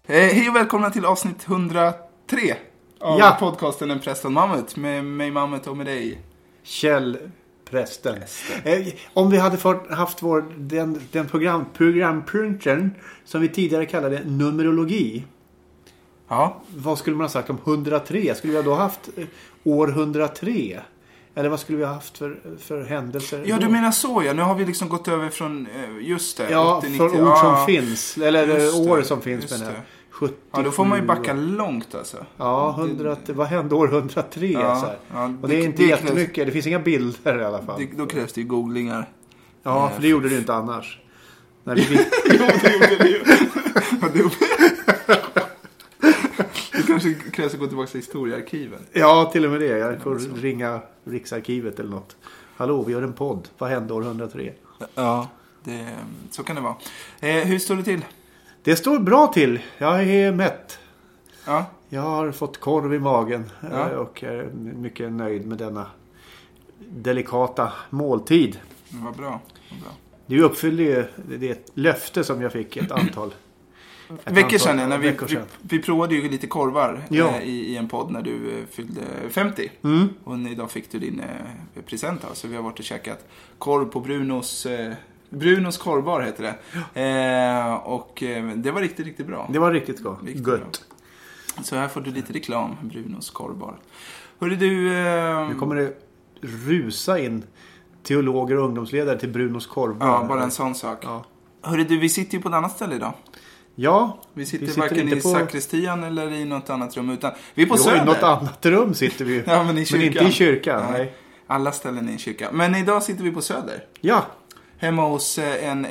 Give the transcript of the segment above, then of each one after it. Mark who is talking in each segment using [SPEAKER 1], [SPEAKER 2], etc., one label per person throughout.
[SPEAKER 1] Hej och välkomna till avsnitt 103 av podcasten En Prästen Mammut. Med mig Mammut och med dig
[SPEAKER 2] Kjell Prästen. Om vi hade haft den programpunkten som vi tidigare kallade numerologi.
[SPEAKER 1] Ja.
[SPEAKER 2] Vad skulle man ha sagt om 103? Skulle vi då haft år 103? Eller vad skulle vi ha haft för händelser?
[SPEAKER 1] Ja, du menar så, ja. Nu har vi liksom gått över från just det.
[SPEAKER 2] Ja,
[SPEAKER 1] 80, 90,
[SPEAKER 2] för ord som finns. Eller år som finns.
[SPEAKER 1] Just
[SPEAKER 2] Men
[SPEAKER 1] det.
[SPEAKER 2] 77.
[SPEAKER 1] Ja, då får man ju backa långt alltså.
[SPEAKER 2] Ja, 100, vad hände år 103?
[SPEAKER 1] Ja,
[SPEAKER 2] så här.
[SPEAKER 1] ja,
[SPEAKER 2] och det är inte jättemycket. Det finns inga bilder i alla fall.
[SPEAKER 1] Då krävs det ju googlingar.
[SPEAKER 2] Ja, för det gjorde du inte annars. När vi...
[SPEAKER 1] Jo, det gjorde det ju. Det kanske krävs att gå tillbaka till historiearkiven.
[SPEAKER 2] Ja, till och med det. Jag får ringa Riksarkivet eller något. Hallå, vi gör en podd. Vad hände år 103?
[SPEAKER 1] Ja, så kan det vara. Hur står det till?
[SPEAKER 2] Det står bra till. Jag är mätt.
[SPEAKER 1] Ja.
[SPEAKER 2] Jag har fått korv i magen.
[SPEAKER 1] Ja.
[SPEAKER 2] Och är mycket nöjd med denna delikata måltid.
[SPEAKER 1] Vad bra.
[SPEAKER 2] Du uppfyllde ju det löfte som jag fick ett antal
[SPEAKER 1] veckor sedan. När vi provade ju lite korvar i en podd när du fyllde 50. Och idag fick du din present. Så vi har varit och käkat korv på Brunos korvbar heter det. Och det var riktigt, riktigt bra.
[SPEAKER 2] Det var riktigt gott.
[SPEAKER 1] Så här får du lite reklam, Brunos korvbar. Hörru du...
[SPEAKER 2] Nu kommer det rusa in teologer och ungdomsledare till Brunos korvbar.
[SPEAKER 1] Ja, bara en sån sak. Ja. Hörru du, vi sitter ju på ett annat ställe idag.
[SPEAKER 2] Ja.
[SPEAKER 1] Vi sitter varken i sakristian eller i något annat rum, utan vi är på
[SPEAKER 2] jo,
[SPEAKER 1] Söder.
[SPEAKER 2] I något annat rum sitter vi.
[SPEAKER 1] Ja, men inte i kyrkan.
[SPEAKER 2] Nej.
[SPEAKER 1] Alla ställen är i kyrkan. Men idag sitter vi på Söder.
[SPEAKER 2] Ja.
[SPEAKER 1] Hemma hos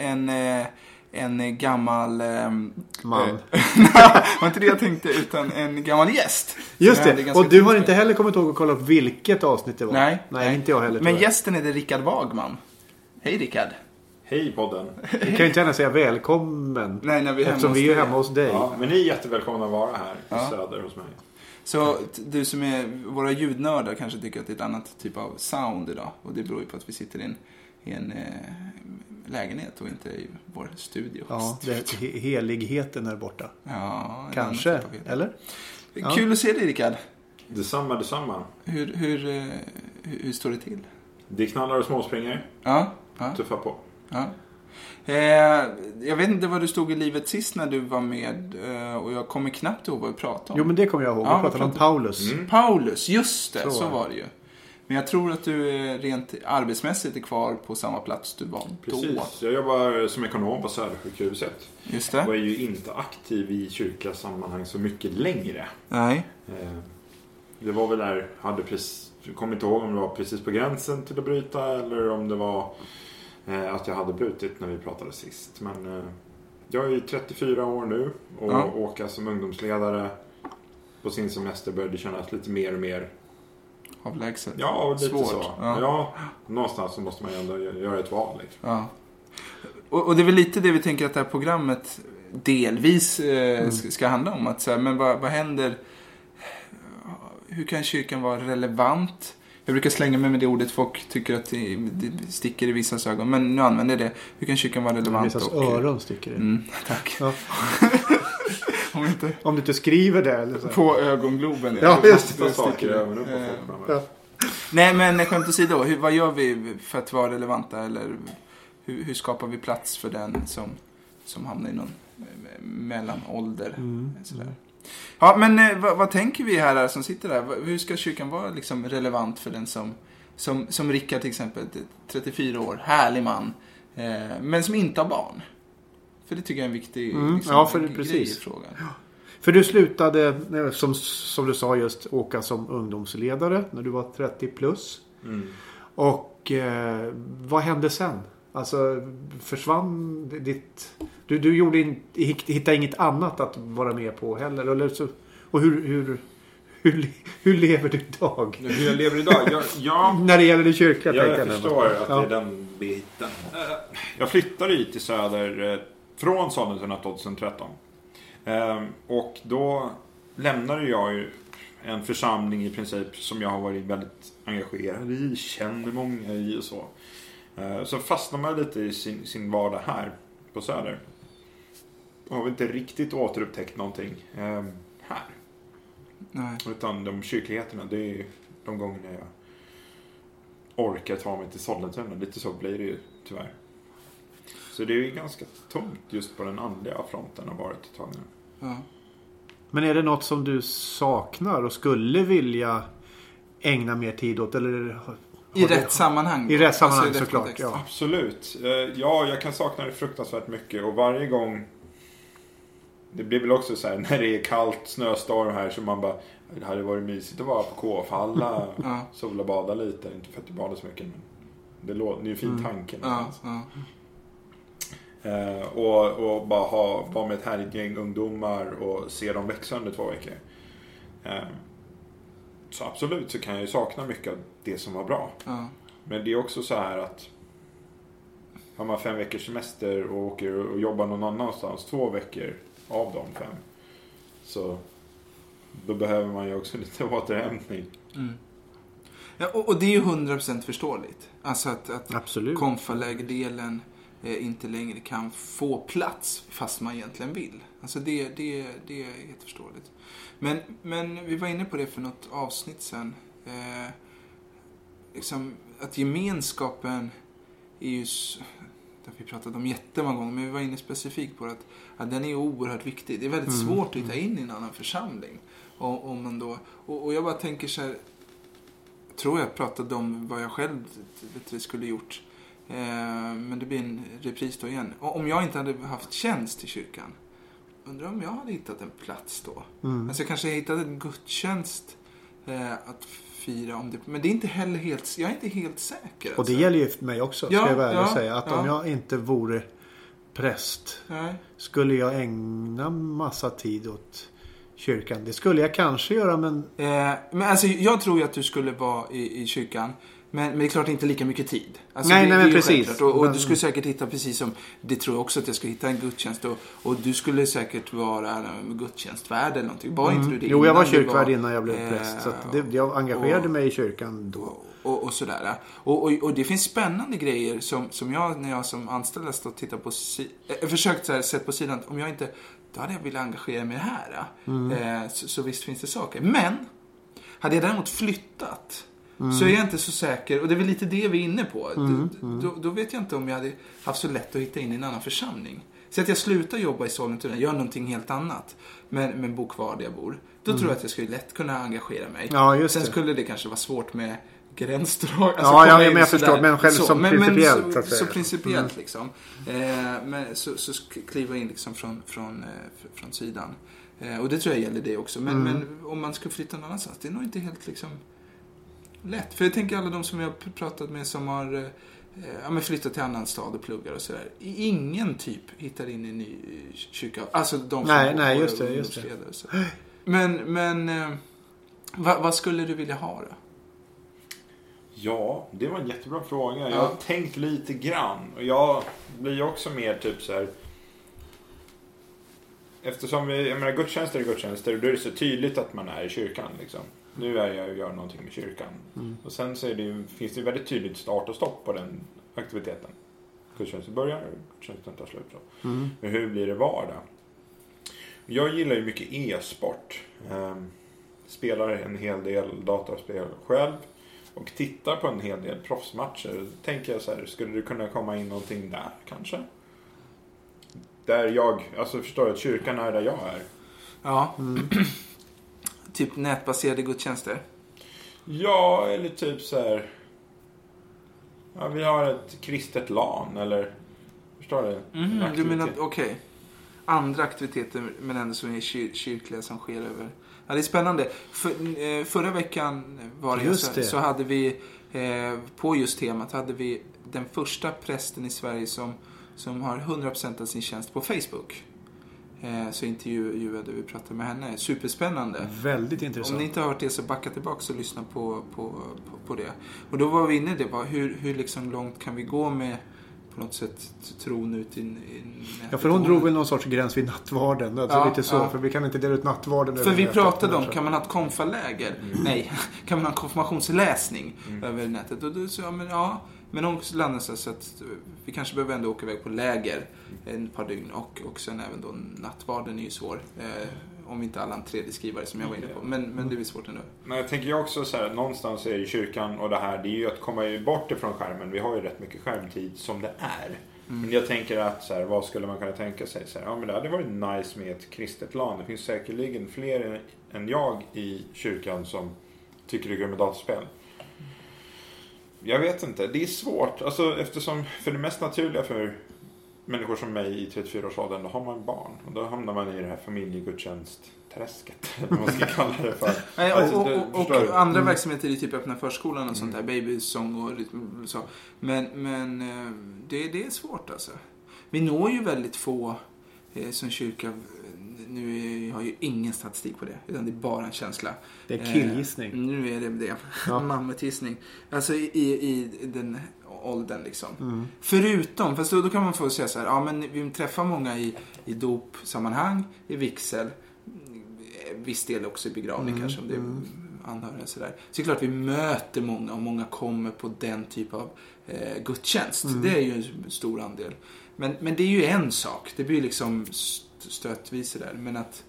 [SPEAKER 1] en gammal
[SPEAKER 2] man.
[SPEAKER 1] var inte det jag tänkte, utan en gammal gäst.
[SPEAKER 2] Just det, och du har inte heller kommit ihåg att kolla upp vilket avsnitt det var.
[SPEAKER 1] Nej,
[SPEAKER 2] inte jag heller.
[SPEAKER 1] Men gästen är det Rickard Wagman. Hej Rickard.
[SPEAKER 3] Hej podden.
[SPEAKER 2] Vi kan ju inte gärna säga välkommen.
[SPEAKER 1] Nej, när vi är hemma
[SPEAKER 2] eftersom vi är hemma hos dig.
[SPEAKER 3] Ja, men ni är jättevälkomna att vara här i Söder hos mig.
[SPEAKER 1] Så du som är våra ljudnördar kanske tycker att det är ett annat typ av sound idag. Och det beror ju på att vi sitter i en lägenhet och inte i vår studio.
[SPEAKER 2] Ja, heligheten är borta.
[SPEAKER 1] Ja,
[SPEAKER 2] kanske, eller?
[SPEAKER 1] Kul att se dig, Rickard.
[SPEAKER 3] Detsamma.
[SPEAKER 1] Hur står det till?
[SPEAKER 3] Det knallar och småspringer.
[SPEAKER 1] Ja.
[SPEAKER 3] Tuffa på.
[SPEAKER 1] Ja. Jag vet inte vad du stod i livet sist när du var med. Och jag kommer knappt ihåg vad vi pratade om.
[SPEAKER 2] Jo, men det kommer jag ihåg. Vi pratade om Paulus.
[SPEAKER 1] Paulus, just det. Så var det ju. Men jag tror att du rent arbetsmässigt är kvar på samma plats du var då.
[SPEAKER 3] Precis, jag jobbar som ekonom på Södersjukhuset.
[SPEAKER 1] Just det.
[SPEAKER 3] Och är ju inte aktiv i kyrkliga sammanhang så mycket längre.
[SPEAKER 1] Nej.
[SPEAKER 3] Det var väl där, jag kommer inte ihåg om det var precis på gränsen till att bryta eller om det var att jag hade brutit när vi pratade sist. Men jag är ju 34 år nu och åka som ungdomsledare på sin semester började kännas lite mer och mer
[SPEAKER 1] avlägset.
[SPEAKER 3] Ja, lite
[SPEAKER 1] svårt.
[SPEAKER 3] Så. Ja, någonstans så måste man ju ändå göra ett val. Liksom.
[SPEAKER 1] Ja. Och det är väl lite det vi tänker att det här programmet delvis ska handla om. Att, så här, men vad händer? Hur kan kyrkan vara relevant? Jag brukar slänga mig med det ordet. Folk tycker att det sticker i vissas ögon. Men nu använder jag det. Hur kan kyrkan vara relevant?
[SPEAKER 2] Vissas öron sticker det.
[SPEAKER 1] Tack.
[SPEAKER 2] Ja.
[SPEAKER 1] Om
[SPEAKER 2] du inte skriver det eller så.
[SPEAKER 1] På ögongloben.
[SPEAKER 2] Ja, just det.
[SPEAKER 1] Nej, men skämt åsido. Vad gör vi för att vara relevanta? Eller hur skapar vi plats för den som hamnar i någon mellanålder? Sådär. Ja, men vad tänker vi här som sitter där? Hur ska kyrkan vara liksom relevant för den som Rickard till exempel, 34 år, härlig man, men som inte har barn? För det tycker jag är en viktig grej i frågan. Ja.
[SPEAKER 2] För du slutade, som du sa just, åka som ungdomsledare när du var 30 plus. Och vad hände sen? Alltså försvann ditt... Du hittade inget annat att vara med på heller. Eller så, och hur lever du idag?
[SPEAKER 3] Hur jag lever idag?
[SPEAKER 2] När det gäller det kyrkliga.
[SPEAKER 3] Jag förstår att det är den biten. Jag flyttade hit till Söder från Sollentuna 2013. Och då lämnade jag ju en församling i princip som jag har varit väldigt engagerad i, känner många i och så. Så fastnar man lite i sin vardag här på Söder. har vi inte riktigt återupptäckt någonting här.
[SPEAKER 1] Nej.
[SPEAKER 3] Utan de kyrkligheterna, det är de gångerna jag orkar ta mig till Sollentuna. Lite så blir det ju tyvärr. Så det är ju ganska tomt just på den andliga fronten har varit ett tag nu.
[SPEAKER 1] Ja.
[SPEAKER 2] Men är det något som du saknar och skulle vilja ägna mer tid åt? Eller
[SPEAKER 1] I rätt sammanhang.
[SPEAKER 2] I rätt sammanhang,
[SPEAKER 1] alltså, i rätt
[SPEAKER 2] såklart.
[SPEAKER 1] kontext.
[SPEAKER 2] Ja.
[SPEAKER 3] Absolut. Ja, jag kan sakna det fruktansvärt mycket. Och varje gång... Det blir väl också så här när det är kallt, snöstorm här, så man bara... Det hade varit mysigt att vara på KF-halla, sola och bada lite. Inte för att jag badar så mycket, men det är ju en fin tanke. Och bara vara med ett härligt gäng ungdomar och se dem växa under 2 veckor. Så absolut så kan jag ju sakna mycket av det som var bra. Men det är också så här att har man 5 veckors semester och åker och jobbar någon annanstans 2 veckor av de 5, så då behöver man ju också lite återhämtning.
[SPEAKER 1] Ja, och det är ju 100% förståeligt. Alltså att konfalägerdelen inte längre kan få plats fast man egentligen vill. Alltså det är helt förståeligt. Men vi var inne på det för något avsnitt sen. Liksom att gemenskapen är ju... Det har vi pratat om jättemånga gånger, men vi var inne specifikt på att den är oerhört viktig. Det är väldigt svårt att hitta in i en annan församling. Om man då, och jag bara tänker så här, tror jag pratade om vad jag själv skulle gjort. Men det blir en repris då igen. Och om jag inte hade haft tjänst i kyrkan, undrar om jag hade hittat en plats då. Alltså jag kanske hittade en gudstjänst att fira om det. Men det är inte heller helt, jag är inte helt säker.
[SPEAKER 2] Och det gäller ju för mig också, ska jag väl säga. Att om jag inte vore präst, skulle jag ägna massa tid åt kyrkan. Det skulle jag kanske göra, men...
[SPEAKER 1] Men alltså, jag tror ju att du skulle vara i kyrkan. Men det är klart inte lika mycket tid. Alltså,
[SPEAKER 2] nej,
[SPEAKER 1] men
[SPEAKER 2] precis.
[SPEAKER 1] Och du skulle säkert hitta, precis som... Det tror jag också att jag skulle hitta en gudstjänst. Och du skulle säkert vara gudstjänstvärd eller någonting. Var inte du det?
[SPEAKER 2] Jo, jag var kyrkvärd innan jag blev präst. Så att jag engagerade mig i kyrkan då.
[SPEAKER 1] Och sådär. Och det finns spännande grejer som jag, när jag som anställd stod och tittade på... försökt så här, sett på sidan. Om jag inte... Då hade jag velat engagera mig här. Så visst finns det saker. Men hade jag däremot flyttat... Så är jag inte så säker. Och det är väl lite det vi är inne på. Då vet jag inte om jag hade haft så lätt att hitta in i en annan församling. Så att jag slutar jobba i Sollentuna, gör någonting helt annat. Men bor kvar där jag bor. Då tror jag att jag skulle lätt kunna engagera mig.
[SPEAKER 2] Ja,
[SPEAKER 1] sen skulle det kanske vara svårt med gränsdrag. Alltså,
[SPEAKER 2] men jag förstår. Men själv som principiellt.
[SPEAKER 1] Så principiellt liksom. Men så kliva in liksom från sidan. Och det tror jag gäller det också. Men om man ska flytta någon annanstans, det är nog inte helt liksom... lätt. För jag tänker alla de som jag har pratat med som har flyttat till annan stad och pluggar och sådär. Ingen typ hittar in i en ny kyrka. Alltså de som
[SPEAKER 2] nej, just det.
[SPEAKER 1] Så. Men vad skulle du vilja ha då?
[SPEAKER 3] Ja, det var en jättebra fråga. Jag har tänkt lite grann. Och jag blir också mer typ så här... Eftersom gudstjänster är gudstjänster, då är det så tydligt att man är i kyrkan liksom. Nu är jag och gör någonting med kyrkan. Och sen så finns det väldigt tydligt start och stopp på den aktiviteten. Gudstjänsten börjar och gudstjänsten tar slut. Så. Men hur blir det vardag? Jag gillar ju mycket e-sport. Spelar en hel del dataspel själv. Och tittar på en hel del proffsmatcher. Tänker jag så här, skulle det kunna komma in någonting där kanske? Där jag, alltså förstår jag att kyrkan är där jag är.
[SPEAKER 1] Ja. Typ nätbaserade gudstjänster?
[SPEAKER 3] Ja, eller typ så här. Ja, vi har ett kristet LAN, eller förstår du?
[SPEAKER 1] Du menar, okej. Andra aktiviteter, men ändå som är kyrkliga som sker över. Ja, det är spännande. Förra veckan var det så hade vi på just temat hade vi den första prästen i Sverige som har 100% av sin tjänst på Facebook. Så intervjuade vi, pratade med henne. Superspännande.
[SPEAKER 2] Väldigt intressant.
[SPEAKER 1] Om ni inte har hört det så backa tillbaka och lyssna på det. Och då var vi inne i det. Hur liksom långt kan vi gå med på något sätt tron ut i
[SPEAKER 2] Ja, för hon drog väl någon sorts gräns vid nattvarden. Alltså lite så, för vi kan inte dela ut nattvarden.
[SPEAKER 1] För vi pratade om, kan man ha ett konfaläger? Nej, kan man ha en konfirmationsläsning över nätet? Och då sa jag, Men också landat så att vi kanske behöver ändå åka iväg på läger ett par dygn. Och sen även då nattvarden är ju svår. Om vi inte alla en tredje skrivare som jag var inne på. Men det blir svårt ändå.
[SPEAKER 3] Men jag tänker också så här, någonstans är ju kyrkan och det här, det är ju att komma bort ifrån skärmen. Vi har ju rätt mycket skärmtid som det är. Men jag tänker att så här, vad skulle man kunna tänka sig? Så här, ja, men det hade varit nice med ett kristet land. Det finns säkerligen fler än jag i kyrkan som tycker det är kul med dataspel. Jag vet inte, det är svårt. Alltså, eftersom för det mest naturliga för människor som mig i 34-årsåldern, då har man barn. Och då hamnar man i det här familjegudstjänst-träsket. Vad man ska kalla det för.
[SPEAKER 1] Och andra verksamheter i typ öppna förskolan och sånt där. Babysång och så. Men det är svårt alltså. Vi når ju väldigt få som kyrka. Nu har ju ingen statistik på det. Utan det är bara en känsla.
[SPEAKER 2] Det är killgissning.
[SPEAKER 1] Nu är det. Ja. Mammatissning. Alltså i den åldern liksom. Förutom, fast då kan man få säga så här, ja men vi träffar många i dopsammanhang, i vigsel, viss del också i begravning kanske om det är anhöriga sådär. Så det är klart vi möter många och många kommer på den typ av gudstjänst. Det är ju en stor andel. Men det är ju en sak. Det blir liksom stötvisor där. Men att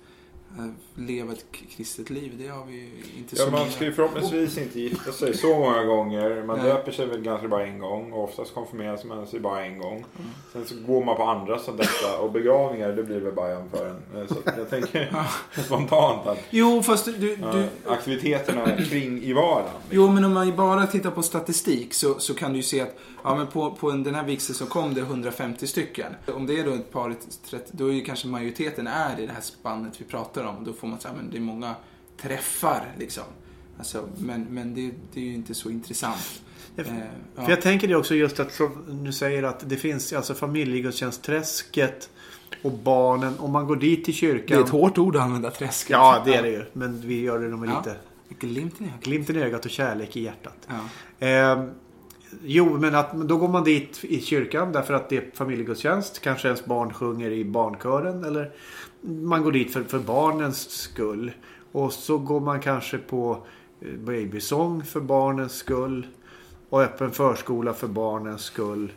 [SPEAKER 1] leva ett kristet liv, det har vi inte så
[SPEAKER 3] man ska ju förhoppningsvis inte gifta sig så många gånger. Man döper sig väl ganska bara en gång. Och oftast konfirmeras man sig bara en gång. Sen så går man på andra som detta. Och begravningar, det blir väl bara för en. Så jag tänker spontant att
[SPEAKER 1] jo, fast
[SPEAKER 3] aktiviteterna kring i vardagen.
[SPEAKER 1] Jo, men om man bara tittar på statistik så kan du ju se att ja, men på den här vigseln så kom det 150 stycken. Om det är då ett par 30, då är ju kanske majoriteten är i det här spannet vi pratar om. Då får man säga, men det är många träffar liksom. Alltså, men det är ju inte så intressant.
[SPEAKER 2] För jag tänker det också just att nu säger att det finns alltså familjegudstjänst-träsket och barnen, om man går dit till kyrkan. Det
[SPEAKER 1] är ett hårt ord att använda träsket.
[SPEAKER 2] Ja, det är det ju. Men vi gör det nog lite.
[SPEAKER 1] Glimten
[SPEAKER 2] i ögat och kärlek i hjärtat. Ja. Jo, men då går man dit i kyrkan därför att det är familjegudstjänst. Kanske ens barn sjunger i barnkören. Eller man går dit för barnens skull. Och så går man kanske på babysång för barnens skull. Och öppen förskola för barnens skull.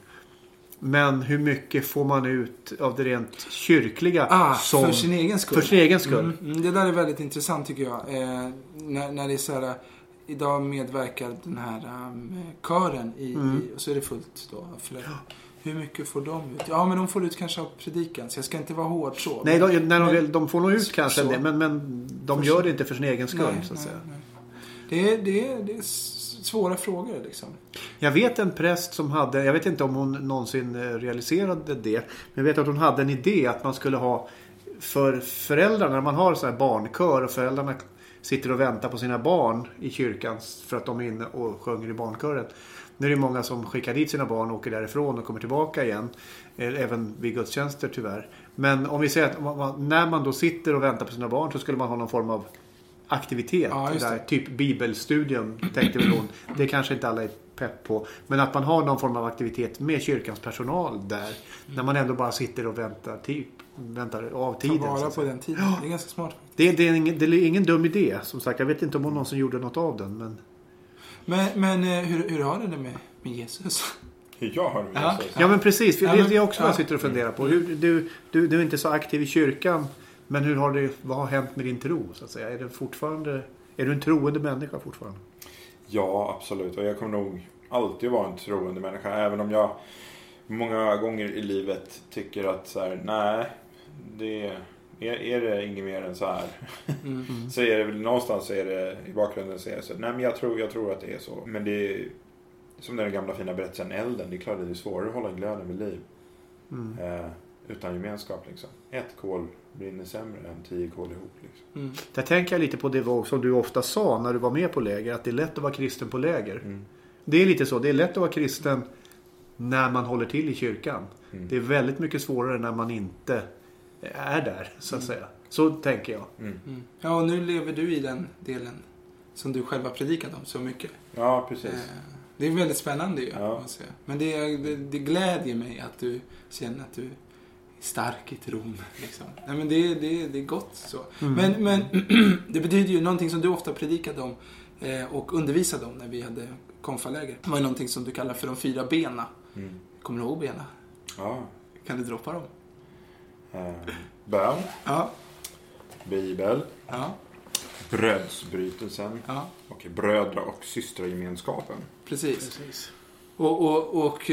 [SPEAKER 2] Men hur mycket får man ut av det rent kyrkliga?
[SPEAKER 1] För sin egen skull.
[SPEAKER 2] För sin egen skull.
[SPEAKER 1] Det där är väldigt intressant tycker jag. När det är så här... Idag medverkar den här kören och så är det fullt då. Hur mycket får de ut? Ja, men de får ut kanske av predikan. Så jag ska inte vara hård så.
[SPEAKER 2] Nej, de får nog ut kanske det. Men de gör det inte för sin egen skull så att säga.
[SPEAKER 1] Det är svåra frågor liksom.
[SPEAKER 2] Jag vet en präst som hade, jag vet inte om hon någonsin realiserade det. Men jag vet att hon hade en idé att man skulle ha för föräldrarna, när man har så här barnkör och föräldrarna sitter och väntar på sina barn i kyrkan för att de är inne och sjunger i barnkören. Nu är det många som skickar dit sina barn och åker därifrån och kommer tillbaka igen. Även vid gudstjänster tyvärr. Men om vi säger att när man då sitter och väntar på sina barn så skulle man ha någon form av aktivitet. Där, typ bibelstudium tänkte vi hon. Det kanske inte alla är pepp på. Men att man har någon form av aktivitet med kyrkans personal där. När man ändå bara sitter och väntar av tiden.
[SPEAKER 1] Ta vara på den tiden. Det är ganska smart.
[SPEAKER 2] Det är ingen dum idé. Som sagt, jag vet inte om hon någonsin gjorde något av den. Men
[SPEAKER 1] hur har det med Jesus?
[SPEAKER 2] Ja, men precis. Det är också vad jag sitter och funderar på. Du är inte så aktiv i kyrkan. Men vad har hänt med din tro så att säga? Är du en troende människa fortfarande?
[SPEAKER 3] Ja, absolut. Och jag kommer nog alltid vara en troende människa. Även om jag många gånger i livet tycker att så här, nej, är det inget mer än så här. Så är det väl någonstans är det i bakgrunden så är det så. Nej, men jag tror att det är så. Men det är som den gamla fina berättelsen elden. Det är klart att det är svårare att hålla glöden vid liv. Utan gemenskap liksom. Ett kol brinner sämre än 10 kol ihop liksom.
[SPEAKER 2] Där tänker jag lite på det som du ofta sa när du var med på läger. Att det är lätt att vara kristen på läger. Det är lite så. Det är lätt att vara kristen när man håller till i kyrkan. Det är väldigt mycket svårare när man inte är där så att säga. Så tänker jag.
[SPEAKER 1] Ja, och nu lever du i den delen som du själv har predikat om så mycket.
[SPEAKER 3] Ja, precis.
[SPEAKER 1] Det är väldigt spännande ju. Ja. Men det glädjer mig att du känner att du är stark i tron. Liksom. Nej, men det är gott så. Men det betyder ju någonting som du ofta predikade om och undervisade om när vi hade konfaläger. Det var ju någonting som du kallar för de 4 bena. Kommer du ihåg bena?
[SPEAKER 3] Ja.
[SPEAKER 1] Kan du droppa dem?
[SPEAKER 3] Bön.
[SPEAKER 1] Ja.
[SPEAKER 3] Bibel.
[SPEAKER 1] Ja.
[SPEAKER 3] Brödsbrytelsen.
[SPEAKER 1] Ja.
[SPEAKER 3] Och brödra- och systragemenskapen.
[SPEAKER 1] Precis. Och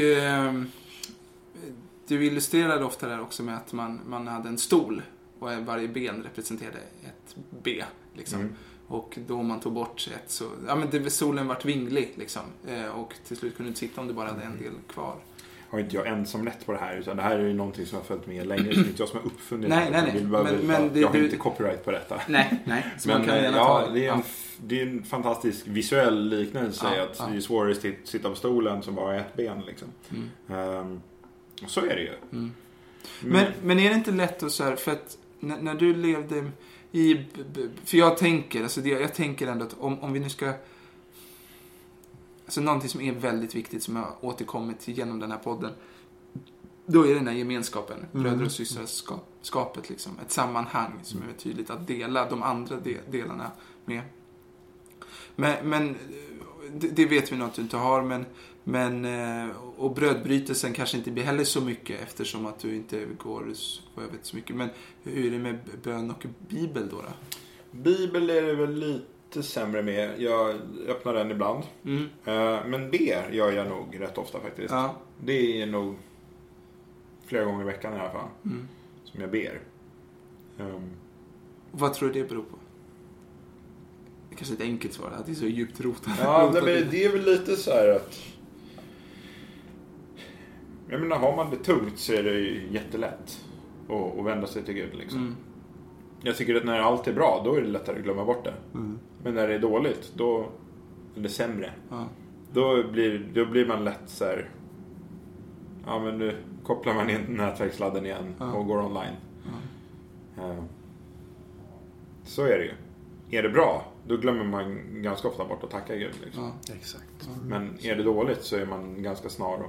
[SPEAKER 1] du illustrerade ofta där också med att man hade en stol och varje ben representerade ett B liksom. Och då man tog bort ett så solen vart vinglig liksom. Och till slut kunde du inte sitta om du bara hade en del kvar.
[SPEAKER 3] Har inte jag ensam rätt på det här, utan det här är ju någonting som har följt med länge. Det är inte jag som har uppfunnit
[SPEAKER 1] nej.
[SPEAKER 3] Jag har inte copyright på detta.
[SPEAKER 1] Nej. Så
[SPEAKER 3] men
[SPEAKER 1] man kan gärna ta
[SPEAKER 3] det är en fantastisk visuell liknelse att det är svårare att sitta på stolen som bara ett ben liksom. Så är det ju.
[SPEAKER 1] Men är det inte lätt att så här, för att när du levde i, för jag tänker ändå att om vi nu ska, alltså någonting som är väldigt viktigt som jag har återkommit till genom den här podden, då är det den här gemenskapen, bröder- och systerskapet liksom, ett sammanhang som är tydligt att dela de andra delarna med. Men det vet vi nog att du inte har, men och brödbrytelsen kanske inte blir heller så mycket eftersom att du inte går vad jag vet så mycket. Men hur är det med bön och bibel då?
[SPEAKER 3] Bibel är det väl lite sämre med. Jag öppnar den ibland. Men ber gör jag nog rätt ofta faktiskt.
[SPEAKER 1] Ja.
[SPEAKER 3] Det är nog flera gånger i veckan i alla fall som jag ber.
[SPEAKER 1] Vad tror du det beror på? Det är kanske ett enkelt svar, att det är så djupt rotat.
[SPEAKER 3] Ja, men det är väl lite så här att, jag menar, har man det tungt så är det ju jättelätt att vända sig till Gud liksom. Jag tycker att när allt är bra, då är det lättare att glömma bort det. Men när det är dåligt, då är det sämre. Då blir man lätt så här, ja men nu kopplar man in nätverksladden igen och går online. Så är det ju. Är det bra, då glömmer man ganska ofta bort att tacka Gud liksom.
[SPEAKER 2] Exakt.
[SPEAKER 3] Men är det dåligt så är man ganska snar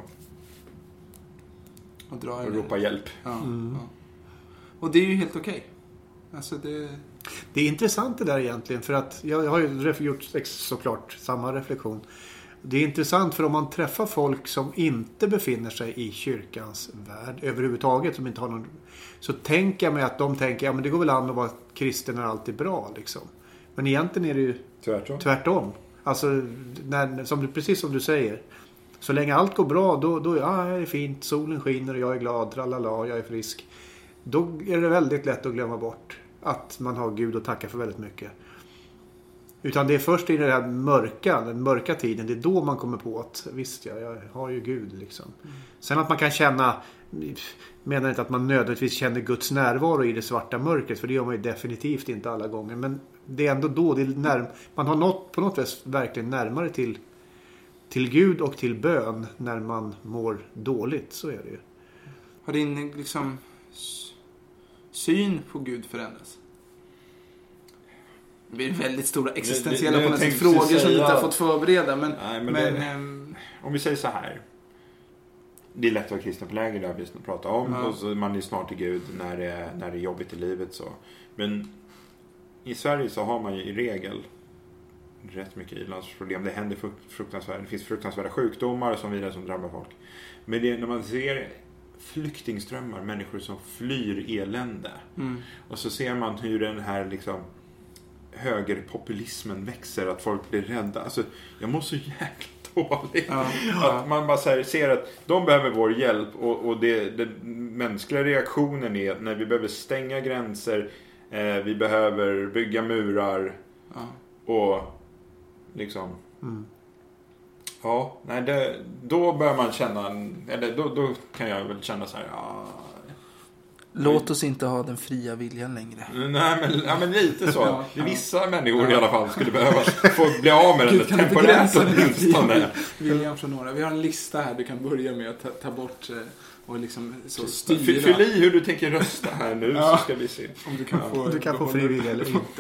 [SPEAKER 3] och ropa hjälp.
[SPEAKER 1] Och det är ju helt okej. Alltså
[SPEAKER 2] det är intressant det där egentligen, för att jag har ju gjort såklart samma reflektion. Det är intressant, för om man träffar folk som inte befinner sig i kyrkans värld överhuvudtaget, som inte har någon, så tänker jag mig att de tänker, ja men det går väl an att vara kristen när allt är bra liksom. Men egentligen är det ju tvärtom. Alltså precis som du säger, så länge allt går bra, då är det fint, solen skiner och jag är glad, tralala, jag är frisk. Då är det väldigt lätt att glömma bort att man har Gud att tacka för väldigt mycket. Utan det är först i den mörka tiden, det är då man kommer på att visst jag har ju Gud liksom. Sen att man kan känna, menar inte att man nödvändigtvis känner Guds närvaro i det svarta mörkret, för det gör man ju definitivt inte alla gånger. Men det är ändå då man har nått på något vis verkligen närmare till Gud och till bön när man mår dåligt, så är det ju.
[SPEAKER 1] Har din liksom syn på Gud förändras? Det blir väldigt stora existentiella frågor som du inte har fått förbereda. Men
[SPEAKER 3] om vi säger så här. Det är lätt att vara kristna på läger, där vi pratar om. Och så man är snart till Gud när det är jobbigt i livet. Så. Men i Sverige så har man ju i regel rätt mycket ilandsproblem. Det händer det finns fruktansvärda sjukdomar och så vidare som drabbar folk. Men när man ser flyktingströmmar, människor som flyr elände. Och så ser man hur den här liksom högerpopulismen växer, att folk blir rädda. Alltså, jag mår så jäkligt dåligt. Att man bara ser att de behöver vår hjälp, och den mänskliga reaktionen är när vi behöver stänga gränser, vi behöver bygga murar och liksom då börjar man känna, eller då kan jag väl känna så här,
[SPEAKER 1] låt oss inte ha den fria viljan längre.
[SPEAKER 3] Nej, men lite så. Vissa människor i alla fall skulle behöva få bli av med den temporärt åtminstone.
[SPEAKER 1] Viljan från några. Vi har en lista här du kan börja med att ta bort och liksom så styra.
[SPEAKER 3] Fyll i hur du tänker rösta här nu, så ska vi se.
[SPEAKER 1] Om du kan få
[SPEAKER 2] fri vilja eller inte.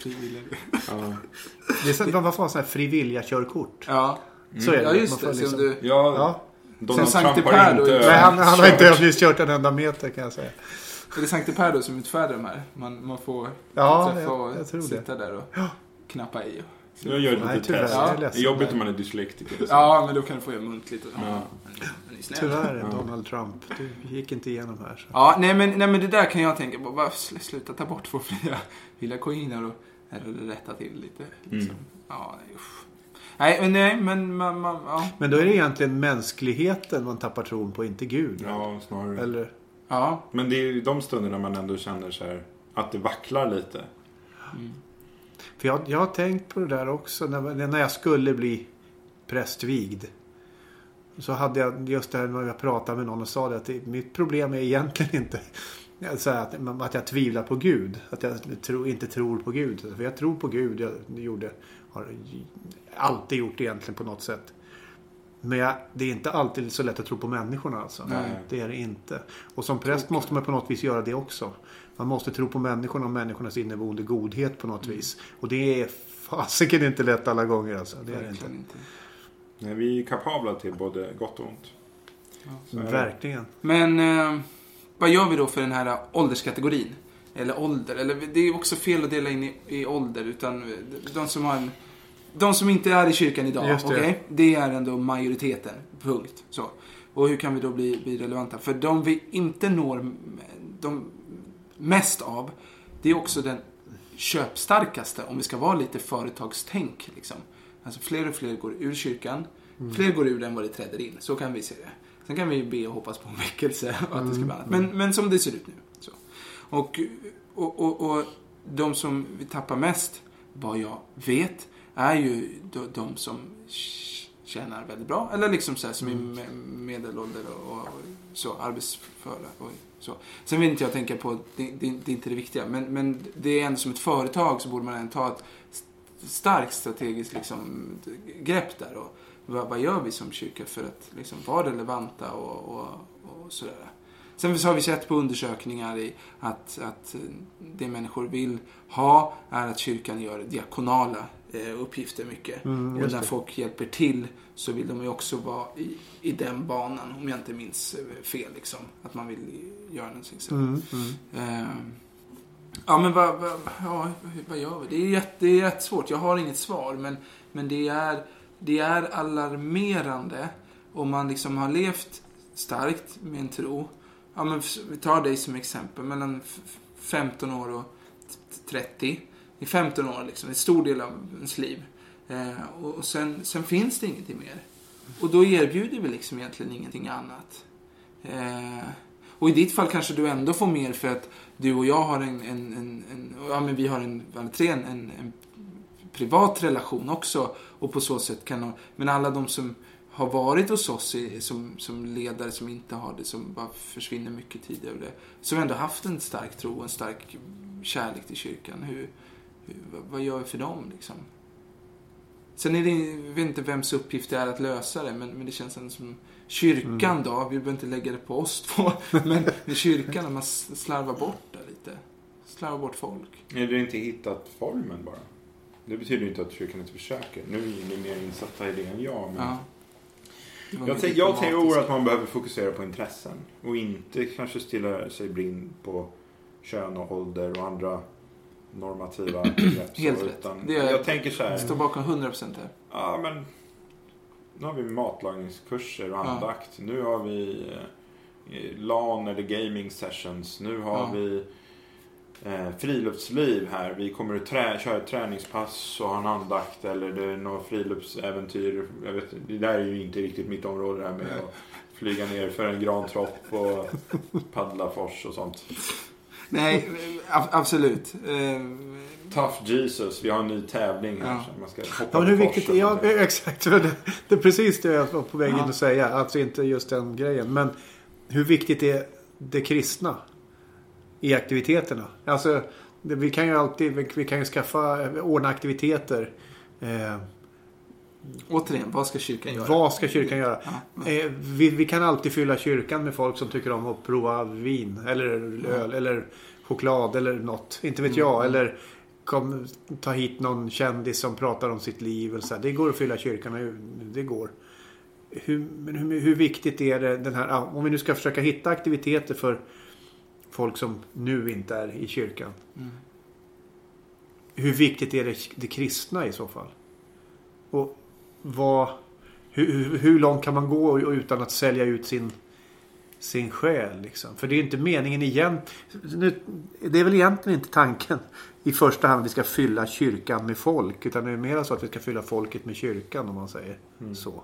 [SPEAKER 2] Det är vad får man sån här fri vilja körkort.
[SPEAKER 1] Ja.
[SPEAKER 2] Så är det.
[SPEAKER 1] Ja, just det.
[SPEAKER 3] Liksom,
[SPEAKER 1] Donald Trump har inte...
[SPEAKER 2] Nej, han har inte nyss kört en enda meter, kan jag säga.
[SPEAKER 1] Är det Sankte Per då som utfärdar de här? Man får träffa och sitta där och knappa i och
[SPEAKER 3] Jag gör lite test. Det är jobbigt om man är dyslektiker.
[SPEAKER 1] Ja, men då kan du få göra muntligt.
[SPEAKER 3] Ja.
[SPEAKER 2] Tyvärr, Donald Trump. Du gick inte igenom här. Så.
[SPEAKER 1] Ja, nej men det där kan jag tänka på. Bara sluta ta bort 2 fria villacoiner och rätta till lite. Liksom. Ja, nej, usch. Nej, men ja.
[SPEAKER 2] Men då är det egentligen mänskligheten man tappar tron på, inte Gud.
[SPEAKER 3] Ja, snarare.
[SPEAKER 2] Eller?
[SPEAKER 1] Ja.
[SPEAKER 3] Men det är ju de stunderna man ändå känner så här, att det vacklar lite.
[SPEAKER 2] För jag har tänkt på det där också. När jag skulle bli prästvigd. Så hade jag just det här när jag pratade med någon och sa det, att mitt problem är egentligen inte så att jag tvivlar på Gud. Att jag inte tror på Gud. För jag tror på Gud. Har alltid gjort det egentligen på något sätt. Men det är inte alltid så lätt att tro på människorna alltså.
[SPEAKER 1] Nej.
[SPEAKER 2] Det är det inte. Och som präst måste man på något vis göra det också. Man måste tro på människorna och människornas inneboende godhet på något vis. Och det är fasiken inte lätt alla gånger alltså. Det är det inte.
[SPEAKER 3] Nej, vi är kapabla till både gott och ont.
[SPEAKER 2] Ja, verkligen.
[SPEAKER 1] Men vad gör vi då för den här ålderskategorin? Eller ålder. Eller det är också fel att dela in i ålder. Utan de som inte är i kyrkan idag. Okay? Det är ändå majoriteten. Punkt. Så. Och hur kan vi då bli relevanta? För de vi inte når de mest av, det är också den köpstarkaste. Om vi ska vara lite företagstänk. Liksom. Alltså fler och fler går ur kyrkan. Fler går ur än vad det träder in. Så kan vi se det. Sen kan vi be och hoppas på en väckelse. Och att det ska bli annat. Men som det ser ut nu. Så. Och de som vi tappar mest, vad jag vet, är ju de som tjänar väldigt bra. Eller liksom så här, som är medelålder och så, arbetsföra. Och så. Sen vill inte jag tänka på, det är inte det viktiga. Men det är ändå som ett företag så borde man ändå ta ett starkt strategiskt liksom, grepp där. Och vad gör vi som kyrka för att liksom, vara relevanta och sådär. Sen så har vi sett på undersökningar i att det människor vill ha är att kyrkan gör diakonala uppgifter mycket. Och när folk hjälper till så vill de ju också vara i den banan, om jag inte minns fel. Liksom, att man vill göra någonting så. Ja, men vad gör vi? Det är jättesvårt. Jag har inget svar, men det är alarmerande om man liksom har levt starkt med en tro. Ja, men vi tar dig som exempel. Mellan 15 år och 30. I 15 år liksom. En stor del av ens liv. Och sen finns det ingenting mer. Och då erbjuder vi liksom egentligen ingenting annat. Och i ditt fall kanske du ändå får mer för att du och jag har vi har en privat relation också. Och på så sätt men alla de som har varit hos oss som ledare som inte har det, som bara försvinner mycket tid över det, som ändå haft en stark tro, en stark kärlek till kyrkan. Vad gör vi för dem liksom? Sen är det, jag vet inte vems uppgift det är att lösa det, men det känns ändå som kyrkan då, vi behöver inte lägga det på oss två, men kyrkan, när man slarvar bort det lite, slarvar bort folk.
[SPEAKER 3] Är det inte hittat formen bara? Det betyder inte att kyrkan inte försöker. Nu är ni mer insatta i det än jag, men... Ja. Jag tror att man behöver fokusera på intressen och inte kanske stilla sig blind på kön och ålder och andra normativa begrepp.
[SPEAKER 1] Helt rätt.
[SPEAKER 3] Jag tänker så här.
[SPEAKER 1] Jag står bakom 100% här.
[SPEAKER 3] Ja, men nu har vi matlagningskurser och andakt. Ja. Nu har vi LAN eller gaming sessions. Nu har vi friluftsliv här. Vi kommer att köra ett träningspass och ha en andakt eller det är något friluftsäventyr. Jag vet, det där är ju inte riktigt mitt område där med att flyga ner för en grantropp och paddla fors och sånt.
[SPEAKER 1] Nej, absolut.
[SPEAKER 3] Tough Jesus, vi har en ny tävling här. Så man ska hoppa
[SPEAKER 2] hur viktigt exakt. Det är precis det jag var på väg in att säga. Alltså inte just den grejen. Men hur viktigt är det kristna i aktiviteterna? Alltså, vi kan ju alltid ordna aktiviteter.
[SPEAKER 1] Återigen, vad ska kyrkan göra?
[SPEAKER 2] Vad ska kyrkan göra? Vi kan alltid fylla kyrkan med folk som tycker om att prova vin eller öl eller choklad eller något. Inte vet jag. Eller ta hit någon kändis som pratar om sitt liv. Eller så här. Det går att fylla kyrkan. Det går. Hur viktigt är det den här... Om vi nu ska försöka hitta aktiviteter för folk som nu inte är i kyrkan. Hur viktigt är det kristna i så fall? Och hur långt kan man gå utan att sälja ut sin själ liksom? För det är inte meningen det är väl egentligen inte tanken i första hand att vi ska fylla kyrkan med folk, utan det är mer så att vi ska fylla folket med kyrkan, om man säger så.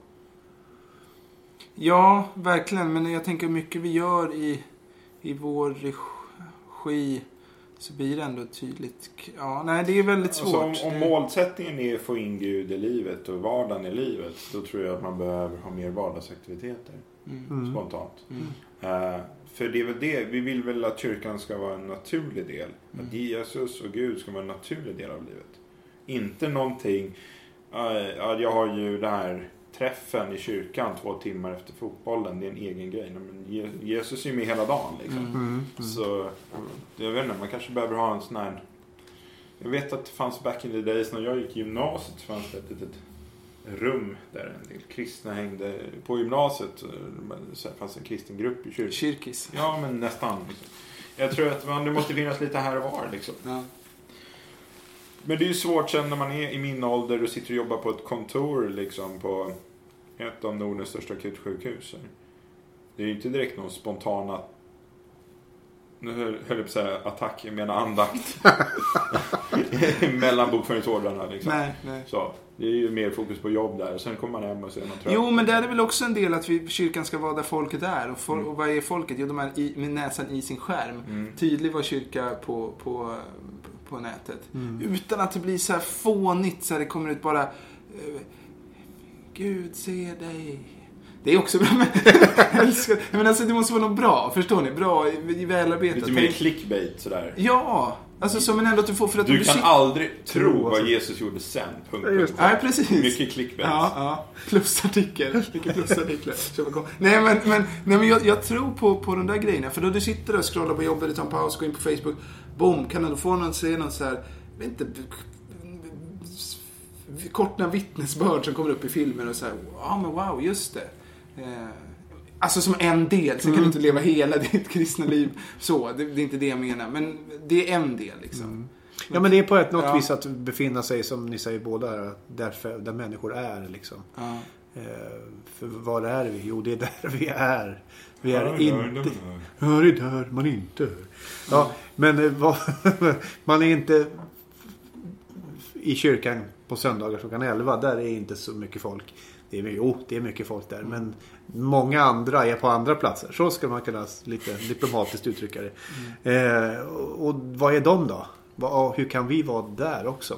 [SPEAKER 1] Ja, verkligen. Men jag tänker mycket vi gör i vår regi, så blir det ändå tydligt. Ja, nej, det är väldigt svårt.
[SPEAKER 3] Alltså, om målsättningen är att få in Gud i livet och vardagen i livet, då tror jag att man behöver ha mer vardagsaktiviteter. Spontant. För det är väl det, vi vill väl att kyrkan ska vara en naturlig del. Att Jesus och Gud ska vara en naturlig del av livet. Inte någonting, jag har ju det här träffen i kyrkan 2 timmar efter fotbollen, det är en egen grej. Men Jesus är ju med hela dagen liksom. Så jag vet inte, man kanske behöver ha en sån här, jag vet att det fanns back in the days när jag gick i gymnasiet, så fanns det ett litet rum där en del kristna hängde på gymnasiet. Så fanns en kristen grupp i kyrkan.
[SPEAKER 1] Kyrkis.
[SPEAKER 3] Ja, men nästan. Jag tror att det måste finnas lite här och var liksom.
[SPEAKER 1] Ja.
[SPEAKER 3] Men det är ju svårt sen när man är i min ålder och sitter och jobbar på ett kontor liksom på ett av Nordens största akutsjukhus. Det är ju inte direkt någon spontana, nu höll jag på att säga attack, jag menar andakt mellan bokföringsordnarna liksom.
[SPEAKER 1] Nej.
[SPEAKER 3] Så det är ju mer fokus på jobb där. Sen kommer man hem och så är man trött.
[SPEAKER 1] Jo, men det är väl också en del att kyrkan ska vara där folket är. Och vad är folket? Jo, de är med näsan i sin skärm. Tydlig var kyrka på nätet. Utan att det blir så här fånigt, så här det kommer ut bara Gud ser dig. Det är också bra, men alltså det måste vara något bra, förstår ni? Bra i välarbetet.
[SPEAKER 3] Lite mer clickbait sådär.
[SPEAKER 1] Ja, alltså som en ändå att du får för att
[SPEAKER 3] du kan aldrig tro vad Jesus gjorde sen.
[SPEAKER 1] Nej, precis.
[SPEAKER 3] Mycket clickbait.
[SPEAKER 1] Ja. Plusartikel. Mycket plusartiklar. Nej, men jag tror på de där grejerna. För då du sitter och scrollar på jobbet, du tar en paus, går in på Facebook. Boom, kan du få någon se någon så här, inte kortna vittnesbörd som kommer upp i filmer och så här, men wow, just det. Alltså som en del, så kan du inte leva hela ditt kristna liv så. Det är inte det jag menar, men det är en del liksom.
[SPEAKER 2] Ja, men det är på något vis att befinna sig, som ni säger båda, där människor är liksom. För var är vi? Jo, det är där vi är. Vi är inte... Ja, det är där man inte är. Ja, men man är inte i kyrkan på söndagar klockan 11. Där är inte så mycket folk. Det är mycket folk där. Men många andra är på andra platser. Så ska man kunna lite diplomatiskt uttrycka det. Och vad är de då? Hur kan vi vara där också?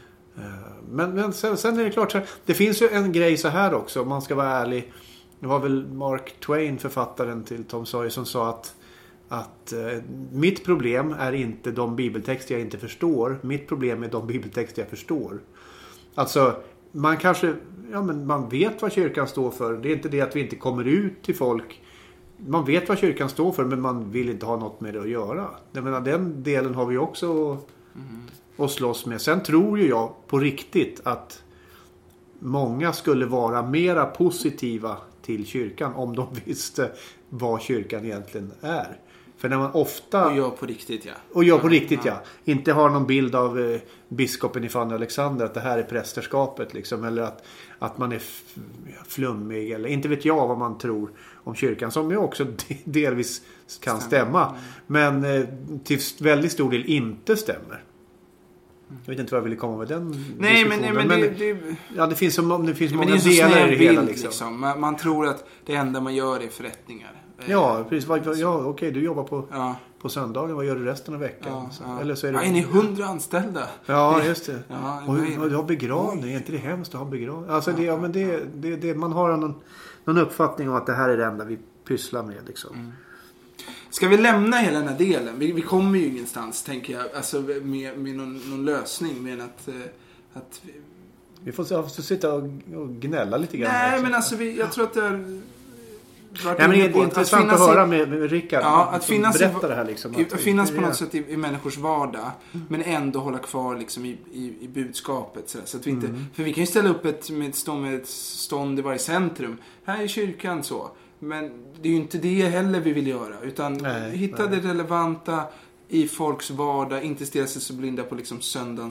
[SPEAKER 2] Men sen är det klart så här, det finns ju en grej så här också, om man ska vara ärlig. Det var väl Mark Twain, författaren till Tom Sawyer, som sa att mitt problem är inte de bibeltexter jag inte förstår. Mitt problem är de bibeltexter jag förstår. Alltså, man kanske, man vet vad kyrkan står för. Det är inte det att vi inte kommer ut till folk. Man vet vad kyrkan står för, men man vill inte ha något med det att göra. Jag menar, den delen har vi också att slåss med. Sen tror ju jag på riktigt att många skulle vara mera positiva till kyrkan om de visste vad kyrkan egentligen är. För när man ofta...
[SPEAKER 1] Och gör på riktigt, ja.
[SPEAKER 2] Och gör på riktigt, ja. Inte har någon bild av biskopen i Fanny Alexander, att det här är prästerskapet liksom. Eller att man är flummig. Eller inte vet jag vad man tror om kyrkan. Som ju också delvis kan stämma. Men till väldigt stor del inte stämmer. Jag vet inte vad jag ville komma med den diskussionen. Men det finns många delar i det hela liksom.
[SPEAKER 1] Man tror att det enda man gör är förrättningar.
[SPEAKER 2] Ja, precis. Okej, du jobbar på söndagen. Vad gör du resten av veckan? Eller så är det...
[SPEAKER 1] är ni 100 anställda?
[SPEAKER 2] Ja, just det. Och du har begravning. Är inte det hemskt att ha begravning? Alltså det, man har någon uppfattning om att det här är det enda vi pysslar med liksom.
[SPEAKER 1] Ska vi lämna hela den här delen? Vi kommer ju ingenstans, tänker jag. Alltså med någon lösning. Men att
[SPEAKER 2] vi får sitta och gnälla lite grann.
[SPEAKER 1] Nej, men alltså jag tror att det är...
[SPEAKER 2] men det är intressant att höra med Rickard.
[SPEAKER 1] Ja, att finnas
[SPEAKER 2] berätta det här liksom.
[SPEAKER 1] Att finnas på något sätt i människors vardag. Men ändå hålla kvar liksom i budskapet. Så att vi inte... För vi kan ju ställa upp ett stånd i varje centrum. Här är kyrkan så. Men det är ju inte det heller vi vill göra. Utan hitta det relevanta i folks vardag. Inte stirra sig så blinda på liksom söndagens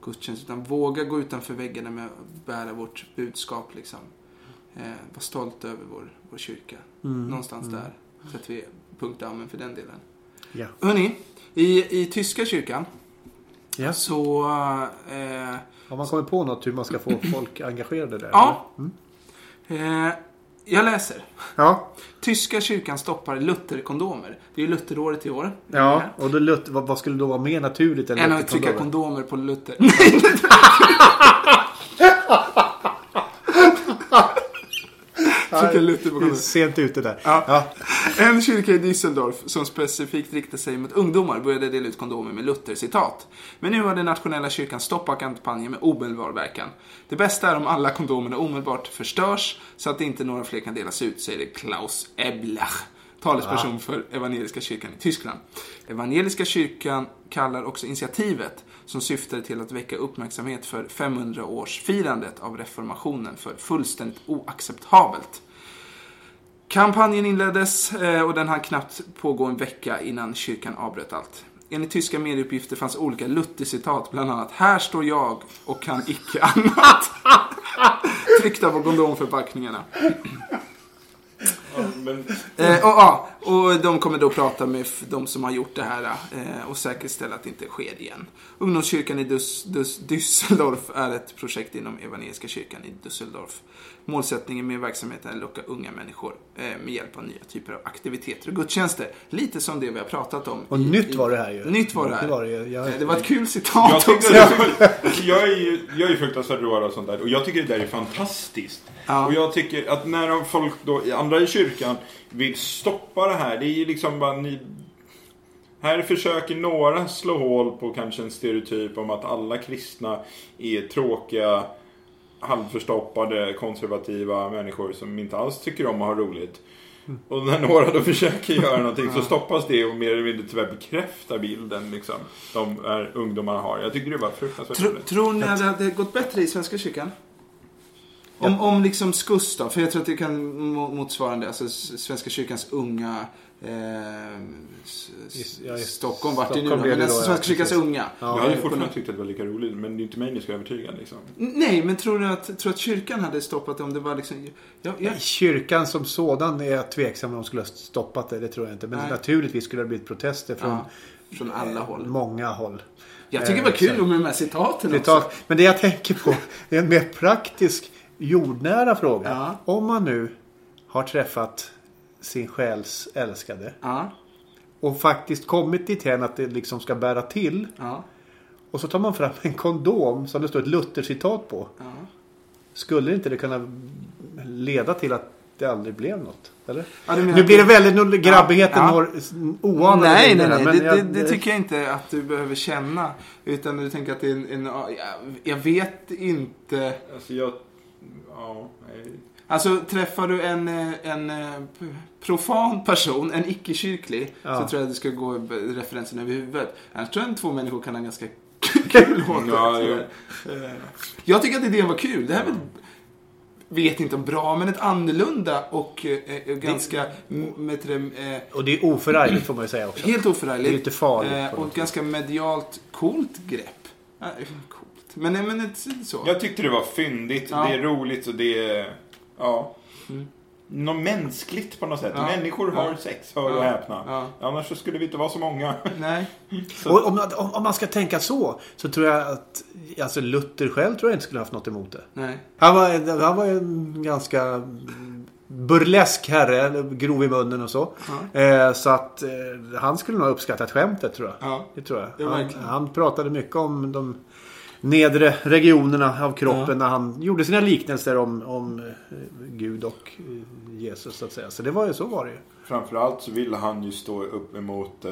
[SPEAKER 1] gudstjänst. Utan våga gå utanför väggarna med att bära vårt budskap. Liksom. Var stolt över vår kyrka. Någonstans där. Så att vi punktar amen för den delen.
[SPEAKER 2] Ja.
[SPEAKER 1] Hörrni, i tyska kyrkan så...
[SPEAKER 2] Har man kommit på något hur man ska få folk engagerade där?
[SPEAKER 1] Ja. Jag läser.
[SPEAKER 2] Ja.
[SPEAKER 1] Tyska kyrkan stoppar Lutherkondomer. Det är ju Lutheråret i år.
[SPEAKER 2] Ja, och då vad skulle då vara mer naturligt än
[SPEAKER 1] än att trycka kondomer på Luther.
[SPEAKER 2] Sent ute där.
[SPEAKER 1] Ja. En kyrka i Düsseldorf som specifikt riktar sig mot ungdomar började dela ut kondomer med Luther-citat. Men nu har den nationella kyrkan stoppat kampanjen med omedelbar verkan. Det bästa är om alla kondomerna omedelbart förstörs så att inte några fler kan delas ut, säger Klaus Eblach, talesperson för Evangeliska kyrkan i Tyskland. Evangeliska kyrkan kallar också initiativet som syftar till att väcka uppmärksamhet för 500-årsfirandet av reformationen för fullständigt oacceptabelt. Kampanjen inleddes och den hann knappt pågå en vecka innan kyrkan avbröt allt. Enligt tyska medieuppgifter fanns olika Luther-citat, bland annat "Här står jag och kan icke annat" tryckta på kondomförpackningarna. Och de kommer då prata med de som har gjort det här och säkerställa att det inte sker igen. Ungdomskyrkan i Düsseldorf är ett projekt inom Evangeliska kyrkan i Düsseldorf. Målsättningen med verksamheten är att locka unga människor med hjälp av nya typer av aktiviteter och gudstjänster. Lite som det vi har pratat om.
[SPEAKER 2] Och nytt var det här ju.
[SPEAKER 1] Nytt var det här.
[SPEAKER 2] Det
[SPEAKER 1] var ett kul citat också.
[SPEAKER 3] Jag är ju fruktansvärt road och sånt där. Och jag tycker det där är fantastiskt. Ja. Och jag tycker att när folk då, andra i kyrkan vill stoppa det här. Det är ju liksom bara här försöker några slå hål på kanske en stereotyp om att alla kristna är tråkiga, halvförstoppade, konservativa människor som inte alls tycker om att ha roligt. Och när några då försöker göra någonting så stoppas det och mer eller mindre tyvärr bekräftar bilden liksom, de här ungdomarna har. Jag tycker det var fruktansvärt.
[SPEAKER 1] Tror ni att det hade gått bättre i Svenska kyrkan? Om liksom Skuss då, för jag tror att det kan motsvarande, alltså Svenska kyrkans unga Stockholm vart det nu, men Svenska kyrkans unga.
[SPEAKER 3] Jag hade fortfarande tyckt att det var lika roligt, men det är inte mig ni ska övertyga liksom.
[SPEAKER 1] Nej, men tror att kyrkan hade stoppat det om det var liksom...
[SPEAKER 2] Kyrkan som sådan är tveksam om de skulle ha stoppat det tror jag inte. Men naturligtvis skulle det blivit protester från
[SPEAKER 1] alla håll.
[SPEAKER 2] Många håll.
[SPEAKER 1] Jag tycker det var kul med de här citaten också.
[SPEAKER 2] Men det jag tänker på är en mer praktisk, jordnära fråga.
[SPEAKER 1] Ja.
[SPEAKER 2] Om man nu har träffat sin själs älskade och faktiskt kommit dit hän att det liksom ska bära till och så tar man fram en kondom som det står ett Luther-citat på. Skulle inte det kunna leda till att det aldrig blev något? Eller? Nu blir det väldigt grabbigheten oanade.
[SPEAKER 1] Nej, det tycker jag inte att du behöver känna, utan du tänker att det är jag vet inte. Alltså träffar du en profan person, en icke-kyrklig, så tror jag att det ska gå referensen över huvudet. Annars tror jag att två människor kan ha ganska kul låt. Jag tycker att idén var kul. Det här vet inte om bra, men ett annorlunda och ganska...
[SPEAKER 2] och det är oförargligt får man ju säga också.
[SPEAKER 1] Helt oförargligt.
[SPEAKER 2] Det är lite farligt.
[SPEAKER 1] Och ett ganska medialt coolt grepp. Coolt. Men så.
[SPEAKER 3] Jag tyckte det var fyndigt. Det är roligt och det är... något mänskligt på något sätt. Människor har sex, hör och häpna. Annars så skulle vi inte vara så många.
[SPEAKER 1] Nej.
[SPEAKER 2] Och om man ska tänka så tror jag att alltså Luther själv tror jag inte skulle haft något emot det.
[SPEAKER 1] Nej.
[SPEAKER 2] Han var en ganska burlesk herre, grov i munnen och så. Så att han skulle nog ha uppskattat skämtet tror jag. Ja. Det tror jag. Han pratade mycket om de nedre regionerna av kroppen när han gjorde sina liknelser om Gud och Jesus så att säga. Så det var ju så var det ju.
[SPEAKER 3] Framförallt så ville han ju stå upp emot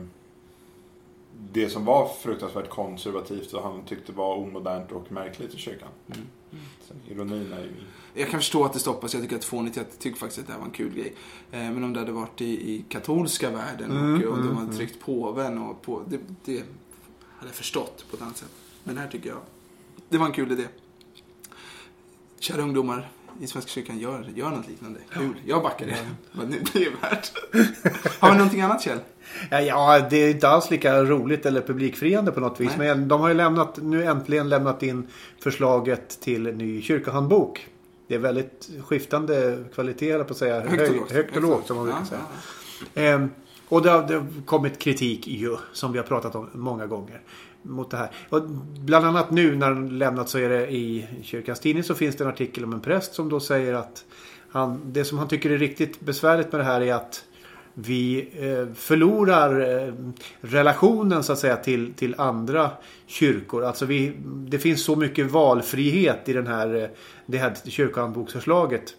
[SPEAKER 3] det som var fruktansvärt konservativt och han tyckte var omodernt och märkligt i kyrkan. Ironin är ju...
[SPEAKER 1] Jag kan förstå att det stoppas. Jag tycker att fånigt. Jag tycker faktiskt att det här var en kul grej. Men om det hade varit i katolska världen och de hade tryckt påven och på det hade jag förstått på ett annat sätt. Men här tycker jag det var en kul idé. Kära ungdomar i Svenska kyrkan, gör något liknande. Kul. Jag backar det. Men det är värt. Har vi någonting annat, Kjell?
[SPEAKER 2] Ja, det är inte alls lika roligt eller publikfriande på något vis. Nej. Men de har ju nu äntligen lämnat in förslaget till ny kyrkohandbok. Det är väldigt skiftande kvaliteter på att säga. Högt och lågt som man brukar säga. Ja. Och det har kommit kritik som vi har pratat om många gånger mot det här. Och bland annat nu när den lämnat så är det i kyrkans tidning så finns det en artikel om en präst som då säger att det som han tycker är riktigt besvärligt med det här är att vi förlorar relationen så att säga till andra kyrkor. Alltså det finns så mycket valfrihet i det här kyrkohandboksförslaget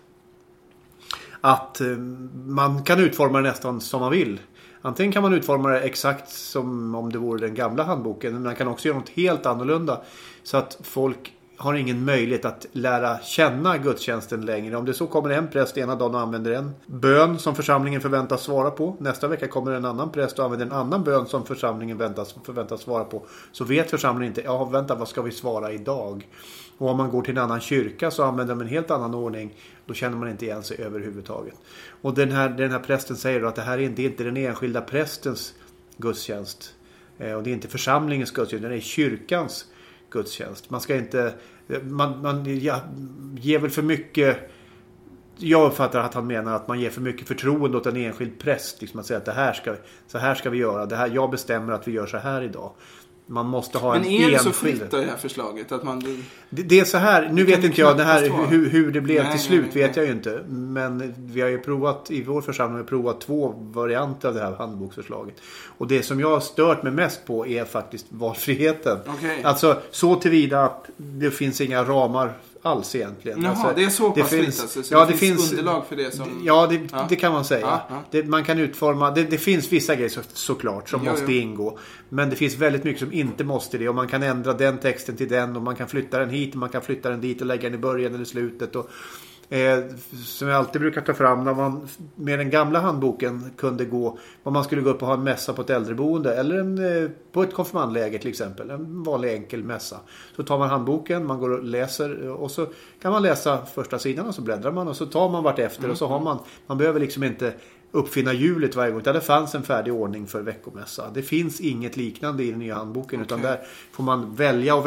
[SPEAKER 2] att man kan utforma det nästan som man vill. Antingen kan man utforma det exakt som om det vore den gamla handboken, men man kan också göra något helt annorlunda så att folk har ingen möjlighet att lära känna gudstjänsten längre. Om det så kommer en präst ena dagen och använder en bön som församlingen förväntas svara på. Nästa vecka kommer en annan präst och använder en annan bön som församlingen förväntas svara på. Så vet församlingen inte, vänta, vad ska vi svara idag? Och om man går till en annan kyrka så använder de en helt annan ordning. Då känner man inte igen sig överhuvudtaget. Och den här prästen säger då att det här är inte den enskilda prästens gudstjänst. Och det är inte församlingens gudstjänst, det är kyrkans gudstjänst. Man ska inte man ger väl för mycket. Jag uppfattar att han menar att man ger för mycket förtroende åt en enskild präst, liksom att säga att så här ska vi göra. Jag bestämmer att vi gör så här idag. Man måste ha
[SPEAKER 1] men är det så fritt det här förslaget att man
[SPEAKER 2] det är så här, nu vet inte jag det här hur det blev till slut vet jag ju inte, men vi har ju provat i vår församling, vi har provat 2 varianter av det här handboksförslaget. Och det som jag har stört mig mest på är faktiskt valfriheten. Okay. Alltså så tillvida att det finns inga ramar alls egentligen.
[SPEAKER 1] Jaha,
[SPEAKER 2] alltså,
[SPEAKER 1] det är så pass fritt alltså, så det finns underlag för det som...
[SPEAKER 2] Ja, det kan man säga. Man kan utforma... Det finns vissa grejer såklart som måste ingå. Men det finns väldigt mycket som inte måste det. Och man kan ändra den texten till den. Och man kan flytta den hit och man kan flytta den dit och lägga den i början eller slutet. Och, som jag alltid brukar ta fram när man med den gamla handboken kunde gå, om man skulle gå upp och ha en mässa på ett äldreboende eller på ett konfirmandläger till exempel, en vanlig enkel mässa, så tar man handboken, man går och läser och så kan man läsa första sidan och så bläddrar man och så tar man vart efter och så har man behöver liksom inte uppfinna hjulet varje gång, utan det fanns en färdig ordning för veckomässa. Det finns inget liknande i den nya handboken utan där får man välja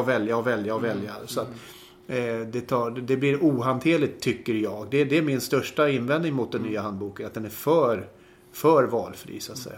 [SPEAKER 2] så att det blir ohanterligt tycker jag. Det är min största invändning mot den nya handboken, att den är för valfri så att säga.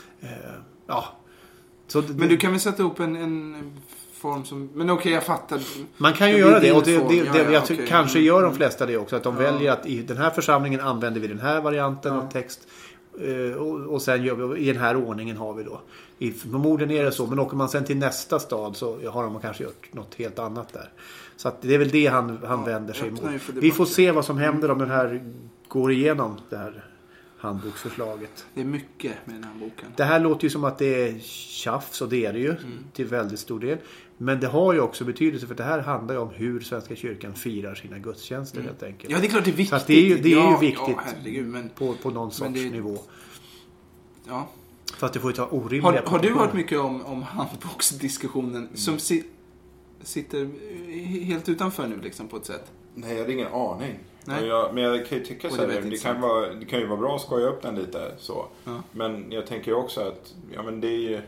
[SPEAKER 1] Men du kan väl sätta upp en form som... Men okej, jag fattar.
[SPEAKER 2] Man kan ju göra det och jag kanske gör de flesta det också, att de väljer att i den här församlingen använder vi den här varianten av text. Och sen gör vi, i den här ordningen har vi då. Förmodligen är det så, men åker man sen till nästa stad så har de kanske gjort något helt annat där. Så att det är väl det han vänder sig emot. Vi får se vad som händer om den här går igenom det här handboksförslaget.
[SPEAKER 1] Det är mycket med den här boken.
[SPEAKER 2] Det här låter ju som att det är tjafs, och det är det ju till väldigt stor del. Men det har ju också betydelse, för det här handlar ju om hur Svenska kyrkan firar sina gudstjänster helt enkelt.
[SPEAKER 1] Ja, det är klart det är viktigt.
[SPEAKER 2] Så att det är ju viktigt
[SPEAKER 1] herregud,
[SPEAKER 2] på någon sorts nivå.
[SPEAKER 1] Ja.
[SPEAKER 2] Fast det får ju ta orimliga
[SPEAKER 1] Har du hört mycket om handboksdiskussionen som sitter helt utanför nu liksom på ett sätt?
[SPEAKER 3] Nej, jag har ingen aning. Men jag kan ju tycka så här, det kan ju vara bra att skoja upp den lite så. Ja. Men jag tänker också att det är ju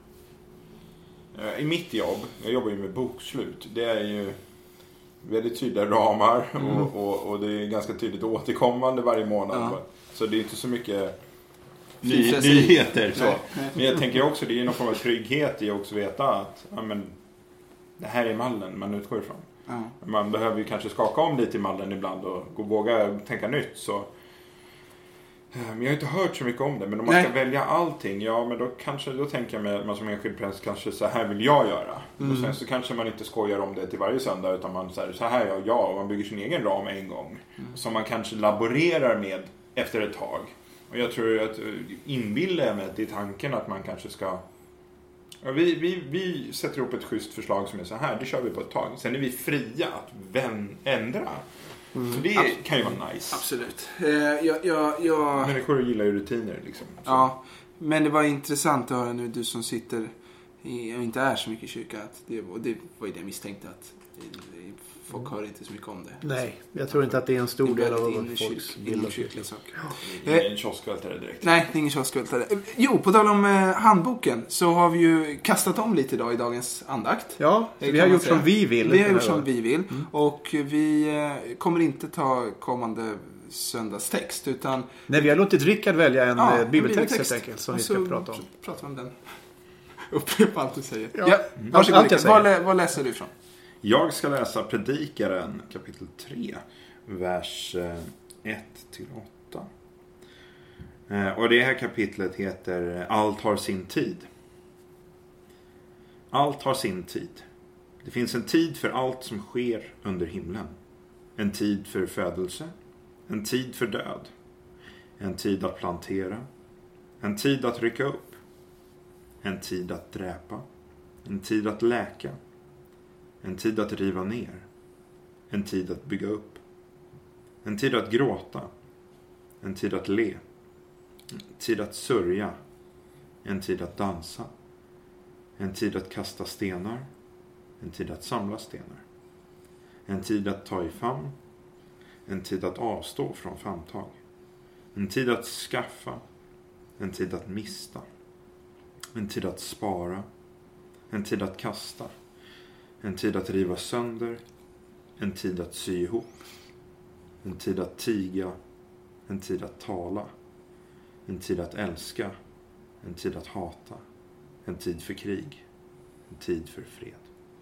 [SPEAKER 3] i mitt jobb, jag jobbar ju med bokslut. Det är ju väldigt tydliga ramar och det är ganska tydligt återkommande varje månad. Ja. Så det är inte så mycket nyheter så. Men jag tänker också, det är någon form av trygghet i att också veta att det här är mallen man utgår ifrån. Ja. Man behöver ju kanske skaka om lite i mallen ibland och våga tänka nytt så. Men jag har inte hört så mycket om det, men om man ska välja allting, men då tänker jag mig, man som enskild präst kanske så här vill jag göra. Och sen så kanske man inte skojar om det till varje söndag, utan man säger så här gör jag, och man bygger sin egen ram en gång. Som man kanske laborerar med efter ett tag. Och jag tror att inbillar mig till tanken att man kanske ska... Vi sätter ihop ett schysst förslag som är så här, det kör vi på ett tag. Sen är vi fria att ändra. Så det kan ju vara nice.
[SPEAKER 1] Absolut.
[SPEAKER 3] Människor gillar ju rutiner liksom. Så.
[SPEAKER 1] Ja, men det var intressant att höra nu, du som sitter och inte är så mycket i kyrka. Det var ju det jag misstänkte, att folk hör inte så mycket om det.
[SPEAKER 2] Nej, jag tror inte att det är en stor del av folks
[SPEAKER 1] inomkyrkliga saker.
[SPEAKER 3] Det är ingen kioskvältare direkt.
[SPEAKER 1] Nej, det är ingen kioskvältare. Jo, på tal om handboken så har vi ju kastat om lite idag i dagens andakt.
[SPEAKER 2] Ja, vi har gjort som vi vill.
[SPEAKER 1] Vi har gjort som vi vill. Och vi kommer inte ta kommande söndagstext utan...
[SPEAKER 2] Nej, vi har låtit Rickard välja en bibeltext helt enkelt som vi ska prata om.
[SPEAKER 1] Så pratar vi om den. Upprepa allt du säger.
[SPEAKER 2] Ja.
[SPEAKER 1] Varsågod, vad läser du ifrån?
[SPEAKER 3] Jag ska läsa Predikaren kapitel 3, vers 1-8. Och det här kapitlet heter Allt har sin tid. Allt har sin tid. Det finns en tid för allt som sker under himlen. En tid för födelse. En tid för död. En tid att plantera. En tid att rycka upp. En tid att dräpa. En tid att läka. En tid att riva ner. En tid att bygga upp. En tid att gråta. En tid att le. En tid att sörja. En tid att dansa. En tid att kasta stenar. En tid att samla stenar. En tid att ta i famn. En tid att avstå från famntag. En tid att skaffa. En tid att mista. En tid att spara. En tid att kasta. En tid att riva sönder. En tid att sy ihop. En tid att tiga. En tid att tala. En tid att älska. En tid att hata. En tid för krig. En tid för fred.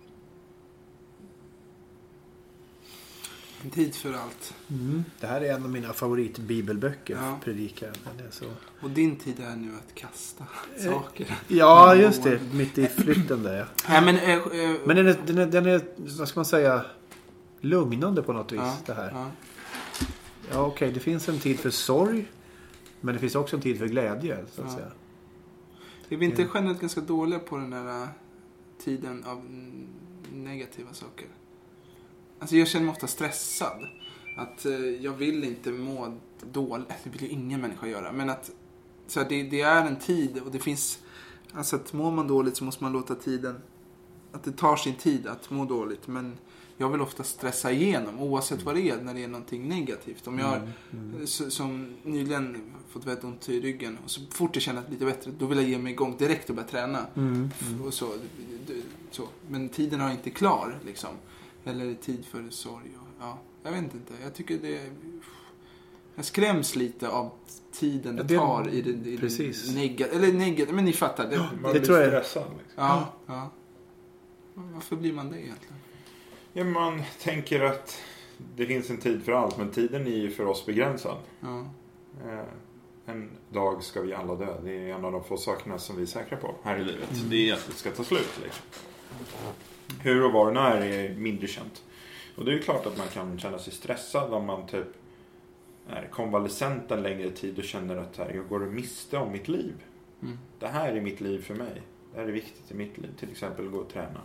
[SPEAKER 1] En tid för allt.
[SPEAKER 2] Det här är en av mina favoritbibelböcker. Predikaren.
[SPEAKER 1] Och din tid är nu att kasta saker.
[SPEAKER 2] Ja, just det. Mitt i flytten där.
[SPEAKER 1] Nej,
[SPEAKER 2] men den är, vad ska man säga, lugnande på något vis. Det här. Ja, okej. Det finns en tid för sorg. Men det finns också en tid för glädje, så att säga.
[SPEAKER 1] Är vi inte generellt ganska dåliga på den där tiden av negativa saker? Alltså jag känner mig ofta stressad. Att jag vill inte må dåligt. Det vill ju ingen människa göra. Men att så här, det är en tid. Och det finns... Alltså att mår man dåligt så måste man låta tiden... Att det tar sin tid att må dåligt. Men jag vill ofta stressa igenom. Oavsett vad det är när det är någonting negativt. Om jag har som nyligen fått väldigt ont i ryggen. Och så fort jag känner lite bättre. Då vill jag ge mig igång direkt och börja träna. Och så. Men tiden har inte klar liksom. Eller tid för sorg. Jag vet inte. Jag tycker det... Jag skräms lite av tiden det tar i det negativt. Men ni fattar.
[SPEAKER 3] Det tror jag är stressad. Liksom.
[SPEAKER 1] Ja. Varför blir man det egentligen?
[SPEAKER 3] Ja, man tänker att det finns en tid för allt. Men tiden är ju för oss begränsad. Ja. En dag ska vi alla dö. Det är en av de få sakerna som vi är säkra på här i livet. Det är att det ska ta slut. Liksom. Hur och var och när är mindre känt. Och det är ju klart att man kan känna sig stressad om man typ är konvalescent en längre tid och känner att jag går och miste om mitt liv. Det här är mitt liv för mig. Det här är viktigt i mitt liv. Till exempel gå och träna.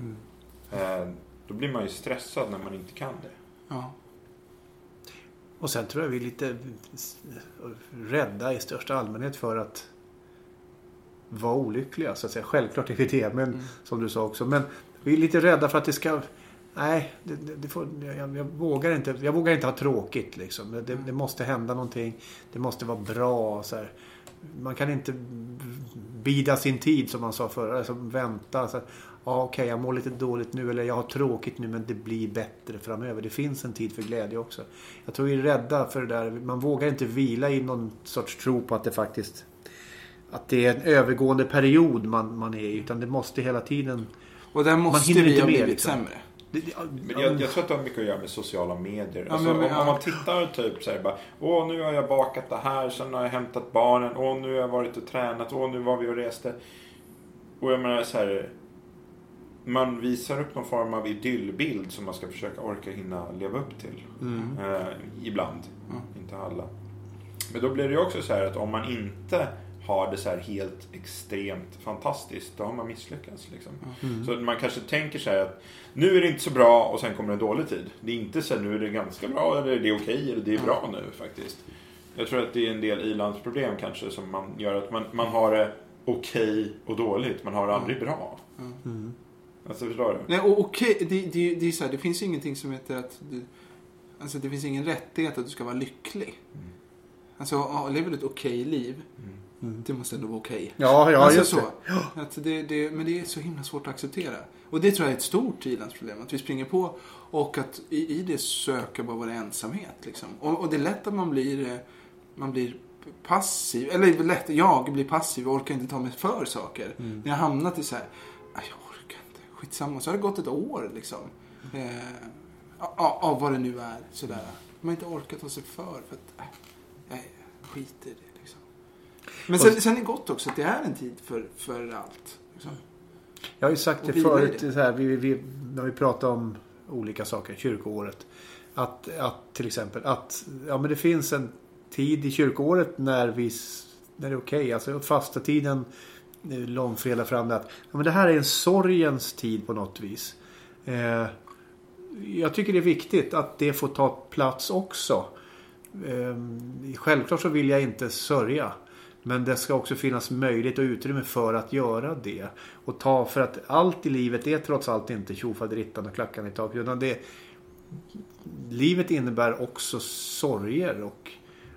[SPEAKER 3] Då blir man ju stressad när man inte kan det.
[SPEAKER 2] Ja. Och sen tror jag vi är lite rädda i största allmänhet för att vara olyckliga. Så att säga. Självklart är vi det, men som du sa också. Men vi är lite rädda för att det ska... Nej, jag vågar inte ha tråkigt liksom. Det måste hända någonting. Det måste vara bra. Så här. Man kan inte bida sin tid som man sa förr. Alltså vänta. Okej, jag mår lite dåligt nu. Eller jag har tråkigt nu, men det blir bättre framöver. Det finns en tid för glädje också. Jag tror vi är rädda för det där. Man vågar inte vila i någon sorts tro på att det faktiskt... Att det är en övergående period man är i. Utan det måste hela tiden...
[SPEAKER 1] Och där måste vi ha blivit sämre.
[SPEAKER 3] Men jag tror att det har mycket att göra med sociala medier. Alltså, om man tittar typ så här bara, nu har jag bakat det här, sen har jag hämtat barnen, nu har jag varit och tränat, nu var vi och reste. Och jag menar så här, man visar upp någon form av idyllbild som man ska försöka orka hinna leva upp till. Ibland, inte alla. Men då blir det ju också så här att om man inte har det så här helt extremt fantastiskt, då har man misslyckats liksom. Så man kanske tänker så här att nu är det inte så bra och sen kommer en dålig tid. Det är inte så här, nu är det ganska bra eller det är okej eller det är bra nu faktiskt. Jag tror att det är en del ilandsproblem kanske som man gör att man har det okej och dåligt. Man har det aldrig bra. Alltså förstår du?
[SPEAKER 1] Nej, och okej, det är så här, det finns ingenting som heter att alltså det finns ingen rättighet att du ska vara lycklig. Alltså, lever du ett okej liv, det måste ändå vara okej.
[SPEAKER 2] Ja,
[SPEAKER 1] alltså,
[SPEAKER 2] just
[SPEAKER 1] så.
[SPEAKER 2] det.
[SPEAKER 1] Att men det är så himla svårt att acceptera. Och det tror jag är ett stort ilandsproblem. Att vi springer på och att i det söker bara vår ensamhet. Liksom. Och det är lätt att man blir passiv. Eller lätt, jag blir passiv och orkar inte ta mig för saker. När jag hamnat i så här, jag orkar inte, skitsamma. Så har det gått ett år liksom. Av vad det nu är. Sådär. Man inte orkat ta sig för att jag skiter i det. Liksom. Men sen är det gott också att det är en tid för allt. Liksom.
[SPEAKER 2] Jag har ju sagt det förut, så här, när vi pratar om olika saker, kyrkoåret. Att till exempel, men det finns en tid i kyrkoåret när det är okej. Alltså fasta tiden, långfredag fram att men det här är en sorgens tid på något vis. Jag tycker det är viktigt att det får ta plats också. Självklart så vill jag inte sörja. Men det ska också finnas möjlighet och utrymme för att göra det. Och för att allt i livet är trots allt inte tjofaderittan och klackan i taket. Utan livet innebär också sorger och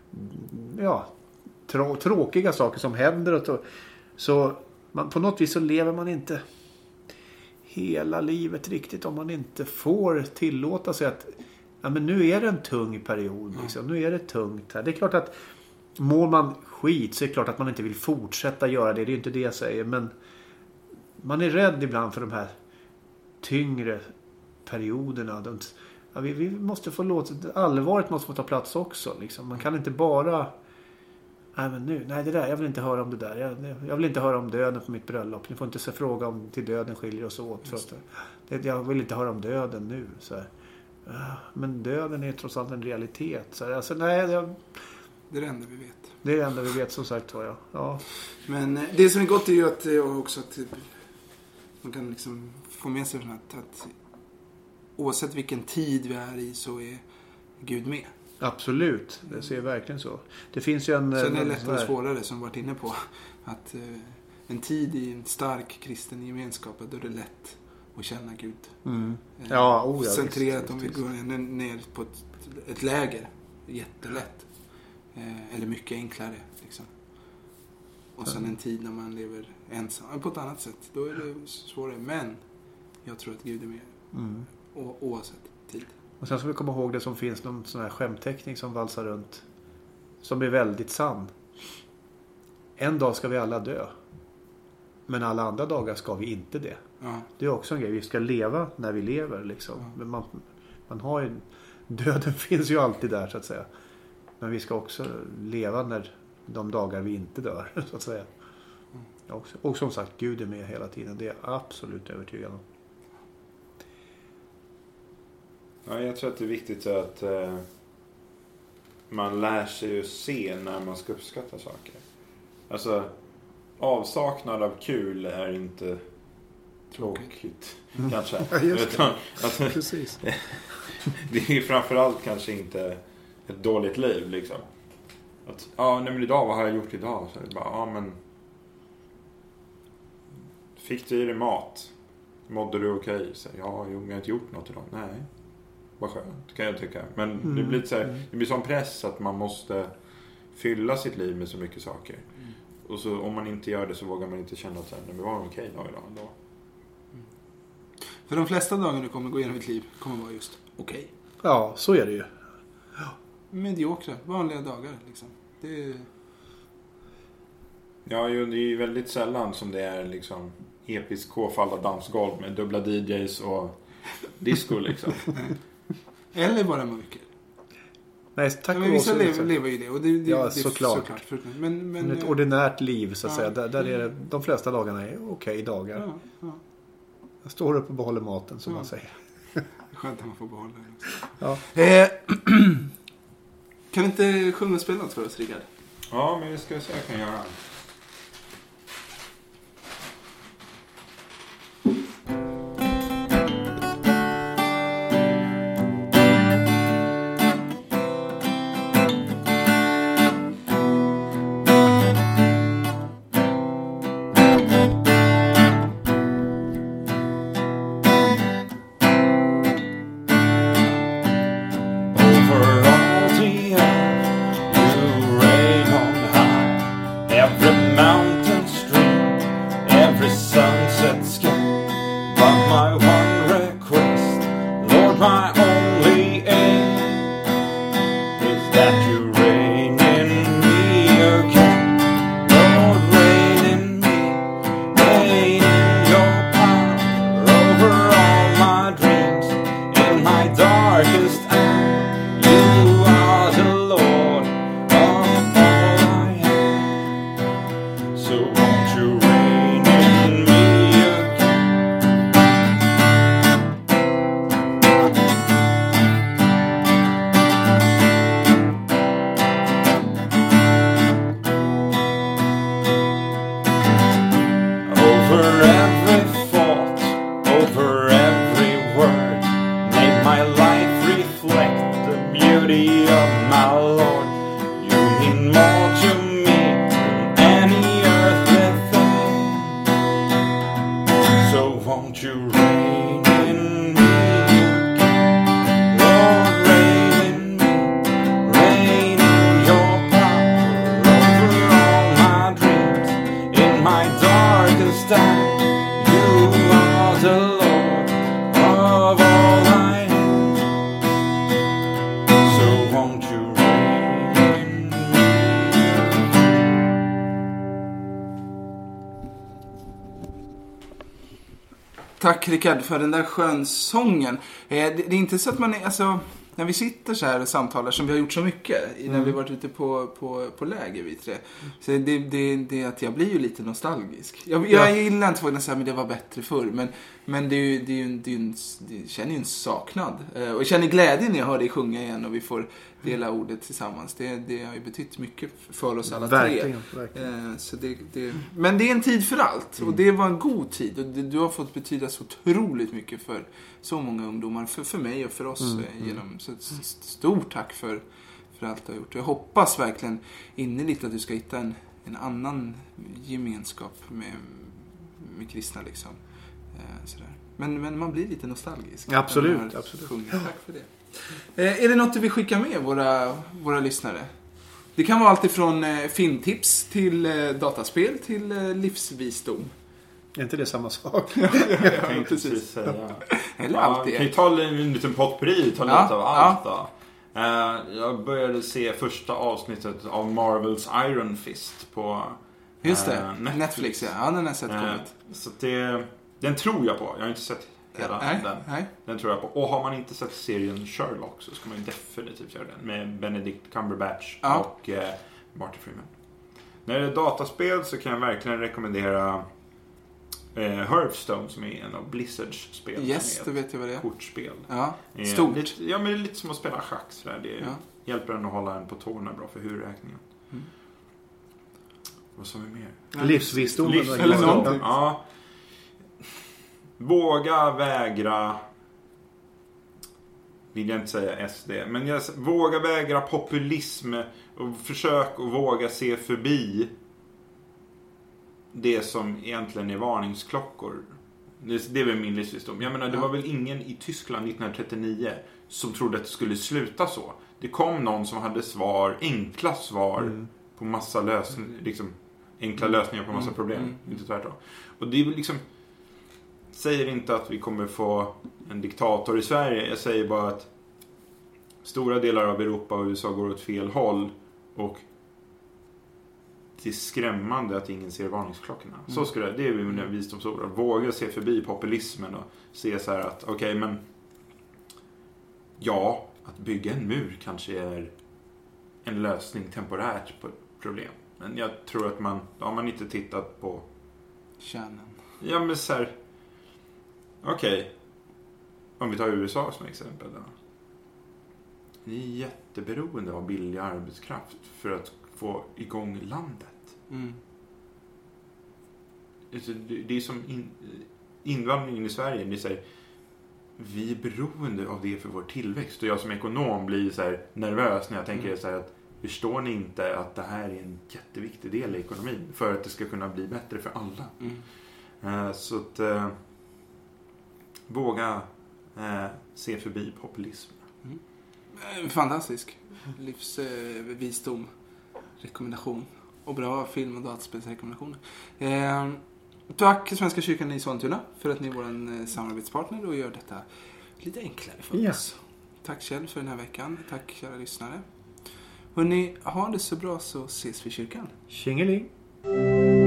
[SPEAKER 2] tråkiga saker som händer. Så på något vis så lever man inte hela livet riktigt om man inte får tillåta sig att men nu är det en tung period. Liksom. Nu är det tungt här. Det är klart att mår man skit så är det klart att man inte vill fortsätta göra det. Det är ju inte det jag säger. Men man är rädd ibland för de här tyngre perioderna. Vi måste få allvaret måste få ta plats också. Liksom. Man kan inte bara det där, jag vill inte höra om det där. Jag vill inte höra om döden på mitt bröllop. Ni får inte så fråga om till döden skiljer oss åt. För att, jag vill inte höra om döden nu. Så här. Men döden är trots allt en realitet. Så här. Alltså, det är
[SPEAKER 1] det enda vi vet.
[SPEAKER 2] Det är det enda vi vet, som sagt var jag. Ja.
[SPEAKER 1] Men det som är gott är ju att också att man kan liksom få med sig att oavsett vilken tid vi är i så är Gud med.
[SPEAKER 2] Absolut, det ser verkligen så. Det finns ju en...
[SPEAKER 1] Sen är det lättare och svårare som varit inne på att en tid i en stark kristen gemenskap, då är det lätt att känna Gud. Centrerat om vi går ner på ett läger. Jättelätt. Eller mycket enklare liksom. Och sen en tid när man lever ensam på ett annat sätt, då är det svårare. Men jag tror att Gud är med oavsett tid.
[SPEAKER 2] Och sen ska vi komma ihåg det som finns någon sån här skämtteckning som valsar runt, som är väldigt sann. En dag ska vi alla dö, men alla andra dagar ska vi inte det. Det är också en grej, vi ska leva när vi lever liksom. Men man har ju, döden finns ju alltid där så att säga. Men vi ska också leva när de dagar vi inte dör, så att säga. Och som sagt, Gud är med hela tiden. Det är jag absolut övertygad om.
[SPEAKER 3] Ja, jag tror att det är viktigt att man lär sig att se när man ska uppskatta saker. Alltså, avsaknad av kul är inte tråkigt, kanske. Utan, alltså,
[SPEAKER 2] precis.
[SPEAKER 3] Det är framförallt kanske inte ett dåligt liv liksom. Att, men idag, vad har jag gjort idag? Så det bara, men fick du i dig mat? Mådde du okej? Så, jag har inte gjort något idag. Nej, vad skönt, kan jag tycka. Men det blir så här, det blir sån press att man måste fylla sitt liv med så mycket saker. Och så om man inte gör det så vågar man inte känna att det var en okej dag idag ändå.
[SPEAKER 1] För de flesta dagar du kommer gå igenom ditt liv kommer vara just okej.
[SPEAKER 2] Ja, så är det ju.
[SPEAKER 1] Mediokra, vanliga dagar liksom.
[SPEAKER 3] Ja, det är ju väldigt sällan som det är liksom episk K-falla dansgolv med dubbla DJs och disco liksom.
[SPEAKER 1] Eller bara mörker.
[SPEAKER 2] Nej, tack
[SPEAKER 1] men vissa lever ju det. Och det
[SPEAKER 2] är såklart.
[SPEAKER 1] Men
[SPEAKER 2] ett ordinärt liv så att säga. Där är det, de flesta dagarna är okej dagar.
[SPEAKER 1] Ja.
[SPEAKER 2] Jag står upp och behåller maten som man säger.
[SPEAKER 1] Det är skönt att man får behålla den också.
[SPEAKER 2] Ja.
[SPEAKER 1] Kan inte sjunga och spela något för oss, Rickard?
[SPEAKER 3] Ja, men det ska jag säga jag kan göra. mountain stream, every sunset sky. But my one request, Lord, my only aim, is that you reign in me again. Lord, reign in me, reign in your power over all my dreams. In my darkest hour, you are the Lord of all I am. So won't you reign in me again? Over every thought, over every word, make my life reflect the beauty of my Lord. You mean more to me than any earthly thing. So won't you reign in me again? Lord, reign in me, reign in your power over all my dreams. In my darkest hour, you are the Lord of all I am. So won't you reign in me?
[SPEAKER 1] Tack Rickard för den där skönsången. Det är inte så att man är, alltså, när vi sitter så här och samtalar som vi har gjort så mycket när vi varit ute på läger vi tre. Så det är att jag blir ju lite nostalgisk. Jag gillar inte att säga men det var bättre förr. Men det känner ju en saknad. Och jag känner glädje när jag hör dig sjunga igen och vi får dela ordet tillsammans. Det har ju betytt mycket för oss alla tre.
[SPEAKER 2] Verkligen.
[SPEAKER 1] Så men det är en tid för allt. Och det var en god tid. Och du har fått betyda så otroligt mycket för så många ungdomar. För mig och för oss. Så stort tack för allt du har gjort. Jag hoppas verkligen innerligt att du ska hitta en annan gemenskap med kristna liksom. Sådär. Men man blir lite nostalgisk.
[SPEAKER 2] Absolut.
[SPEAKER 1] Tack för det. Är det något du vill skicka med våra lyssnare? Det kan vara allt ifrån filmtips till dataspel till livsvisdom.
[SPEAKER 2] Är inte det samma sak?
[SPEAKER 3] Jag tänkte precis säga.
[SPEAKER 1] Eller allt det.
[SPEAKER 3] Kan vi ta en liten potpourri, ta lite av allt då? Jag började se första avsnittet av Marvels Iron Fist på
[SPEAKER 1] Just det, Netflix. Ja, den har jag sett kommit.
[SPEAKER 3] Så den tror jag på. Jag har inte sett hela den.
[SPEAKER 1] Nej.
[SPEAKER 3] Den tror jag på. Och har man inte sett serien Sherlock så ska man ju definitivt göra den. Med Benedict Cumberbatch och Martin Freeman. När det är dataspel så kan jag verkligen rekommendera Hearthstone som är en av Blizzards spel.
[SPEAKER 1] Yes, det vet jag vad det är.
[SPEAKER 3] Kortspel.
[SPEAKER 1] Ja, stort.
[SPEAKER 3] Men det är lite som att spela schack. Så där. Det hjälper en att hålla en på tårna bra för huvudräkningen. Vad sa vi mer?
[SPEAKER 2] Livsvisdom.
[SPEAKER 1] Eller någonting.
[SPEAKER 3] Ja. Våga vägra, vill jag inte säga SD, men våga vägra populism och försök att våga se förbi det som egentligen är varningsklockor. Det är väl min livsvisdom. Jag menar, det var väl ingen i Tyskland 1939 som trodde att det skulle sluta så. Det kom någon som hade enkla svar på massa liksom enkla lösningar på massa problem. Inte tvärtom. Och det är väl liksom, säger inte att vi kommer få en diktator i Sverige. Jag säger bara att stora delar av Europa och USA går åt fel håll. Och det är skrämmande att ingen ser varningsklockorna. Så det är mina visdomsord. Våga se förbi populismen och se så här att okej, men ja, att bygga en mur kanske är en lösning temporärt på ett problem. Men jag tror att har man inte tittat på
[SPEAKER 1] kärnan.
[SPEAKER 3] Ja, men så här, okej. Om vi tar USA som exempel då. Ni är jätteberoende av billig arbetskraft för att få igång landet. Det är som invandringen i Sverige. Det är så här, vi är beroende av det för vår tillväxt. Och jag som ekonom blir så här nervös när jag tänker så här att förstår ni inte att det här är en jätteviktig del i ekonomin för att det ska kunna bli bättre för alla. Så att våga se förbi populism.
[SPEAKER 1] Fantastisk livsvisdom, rekommendation. och bra film- och dataspelsrekommendationer. Tack Svenska kyrkan i Sollentuna för att ni är vår samarbetspartner och gör detta lite enklare för oss. Tack Kjell för den här veckan. Tack kära lyssnare. Hörrni, ha det så bra så ses vi i kyrkan.
[SPEAKER 2] Tjingeling!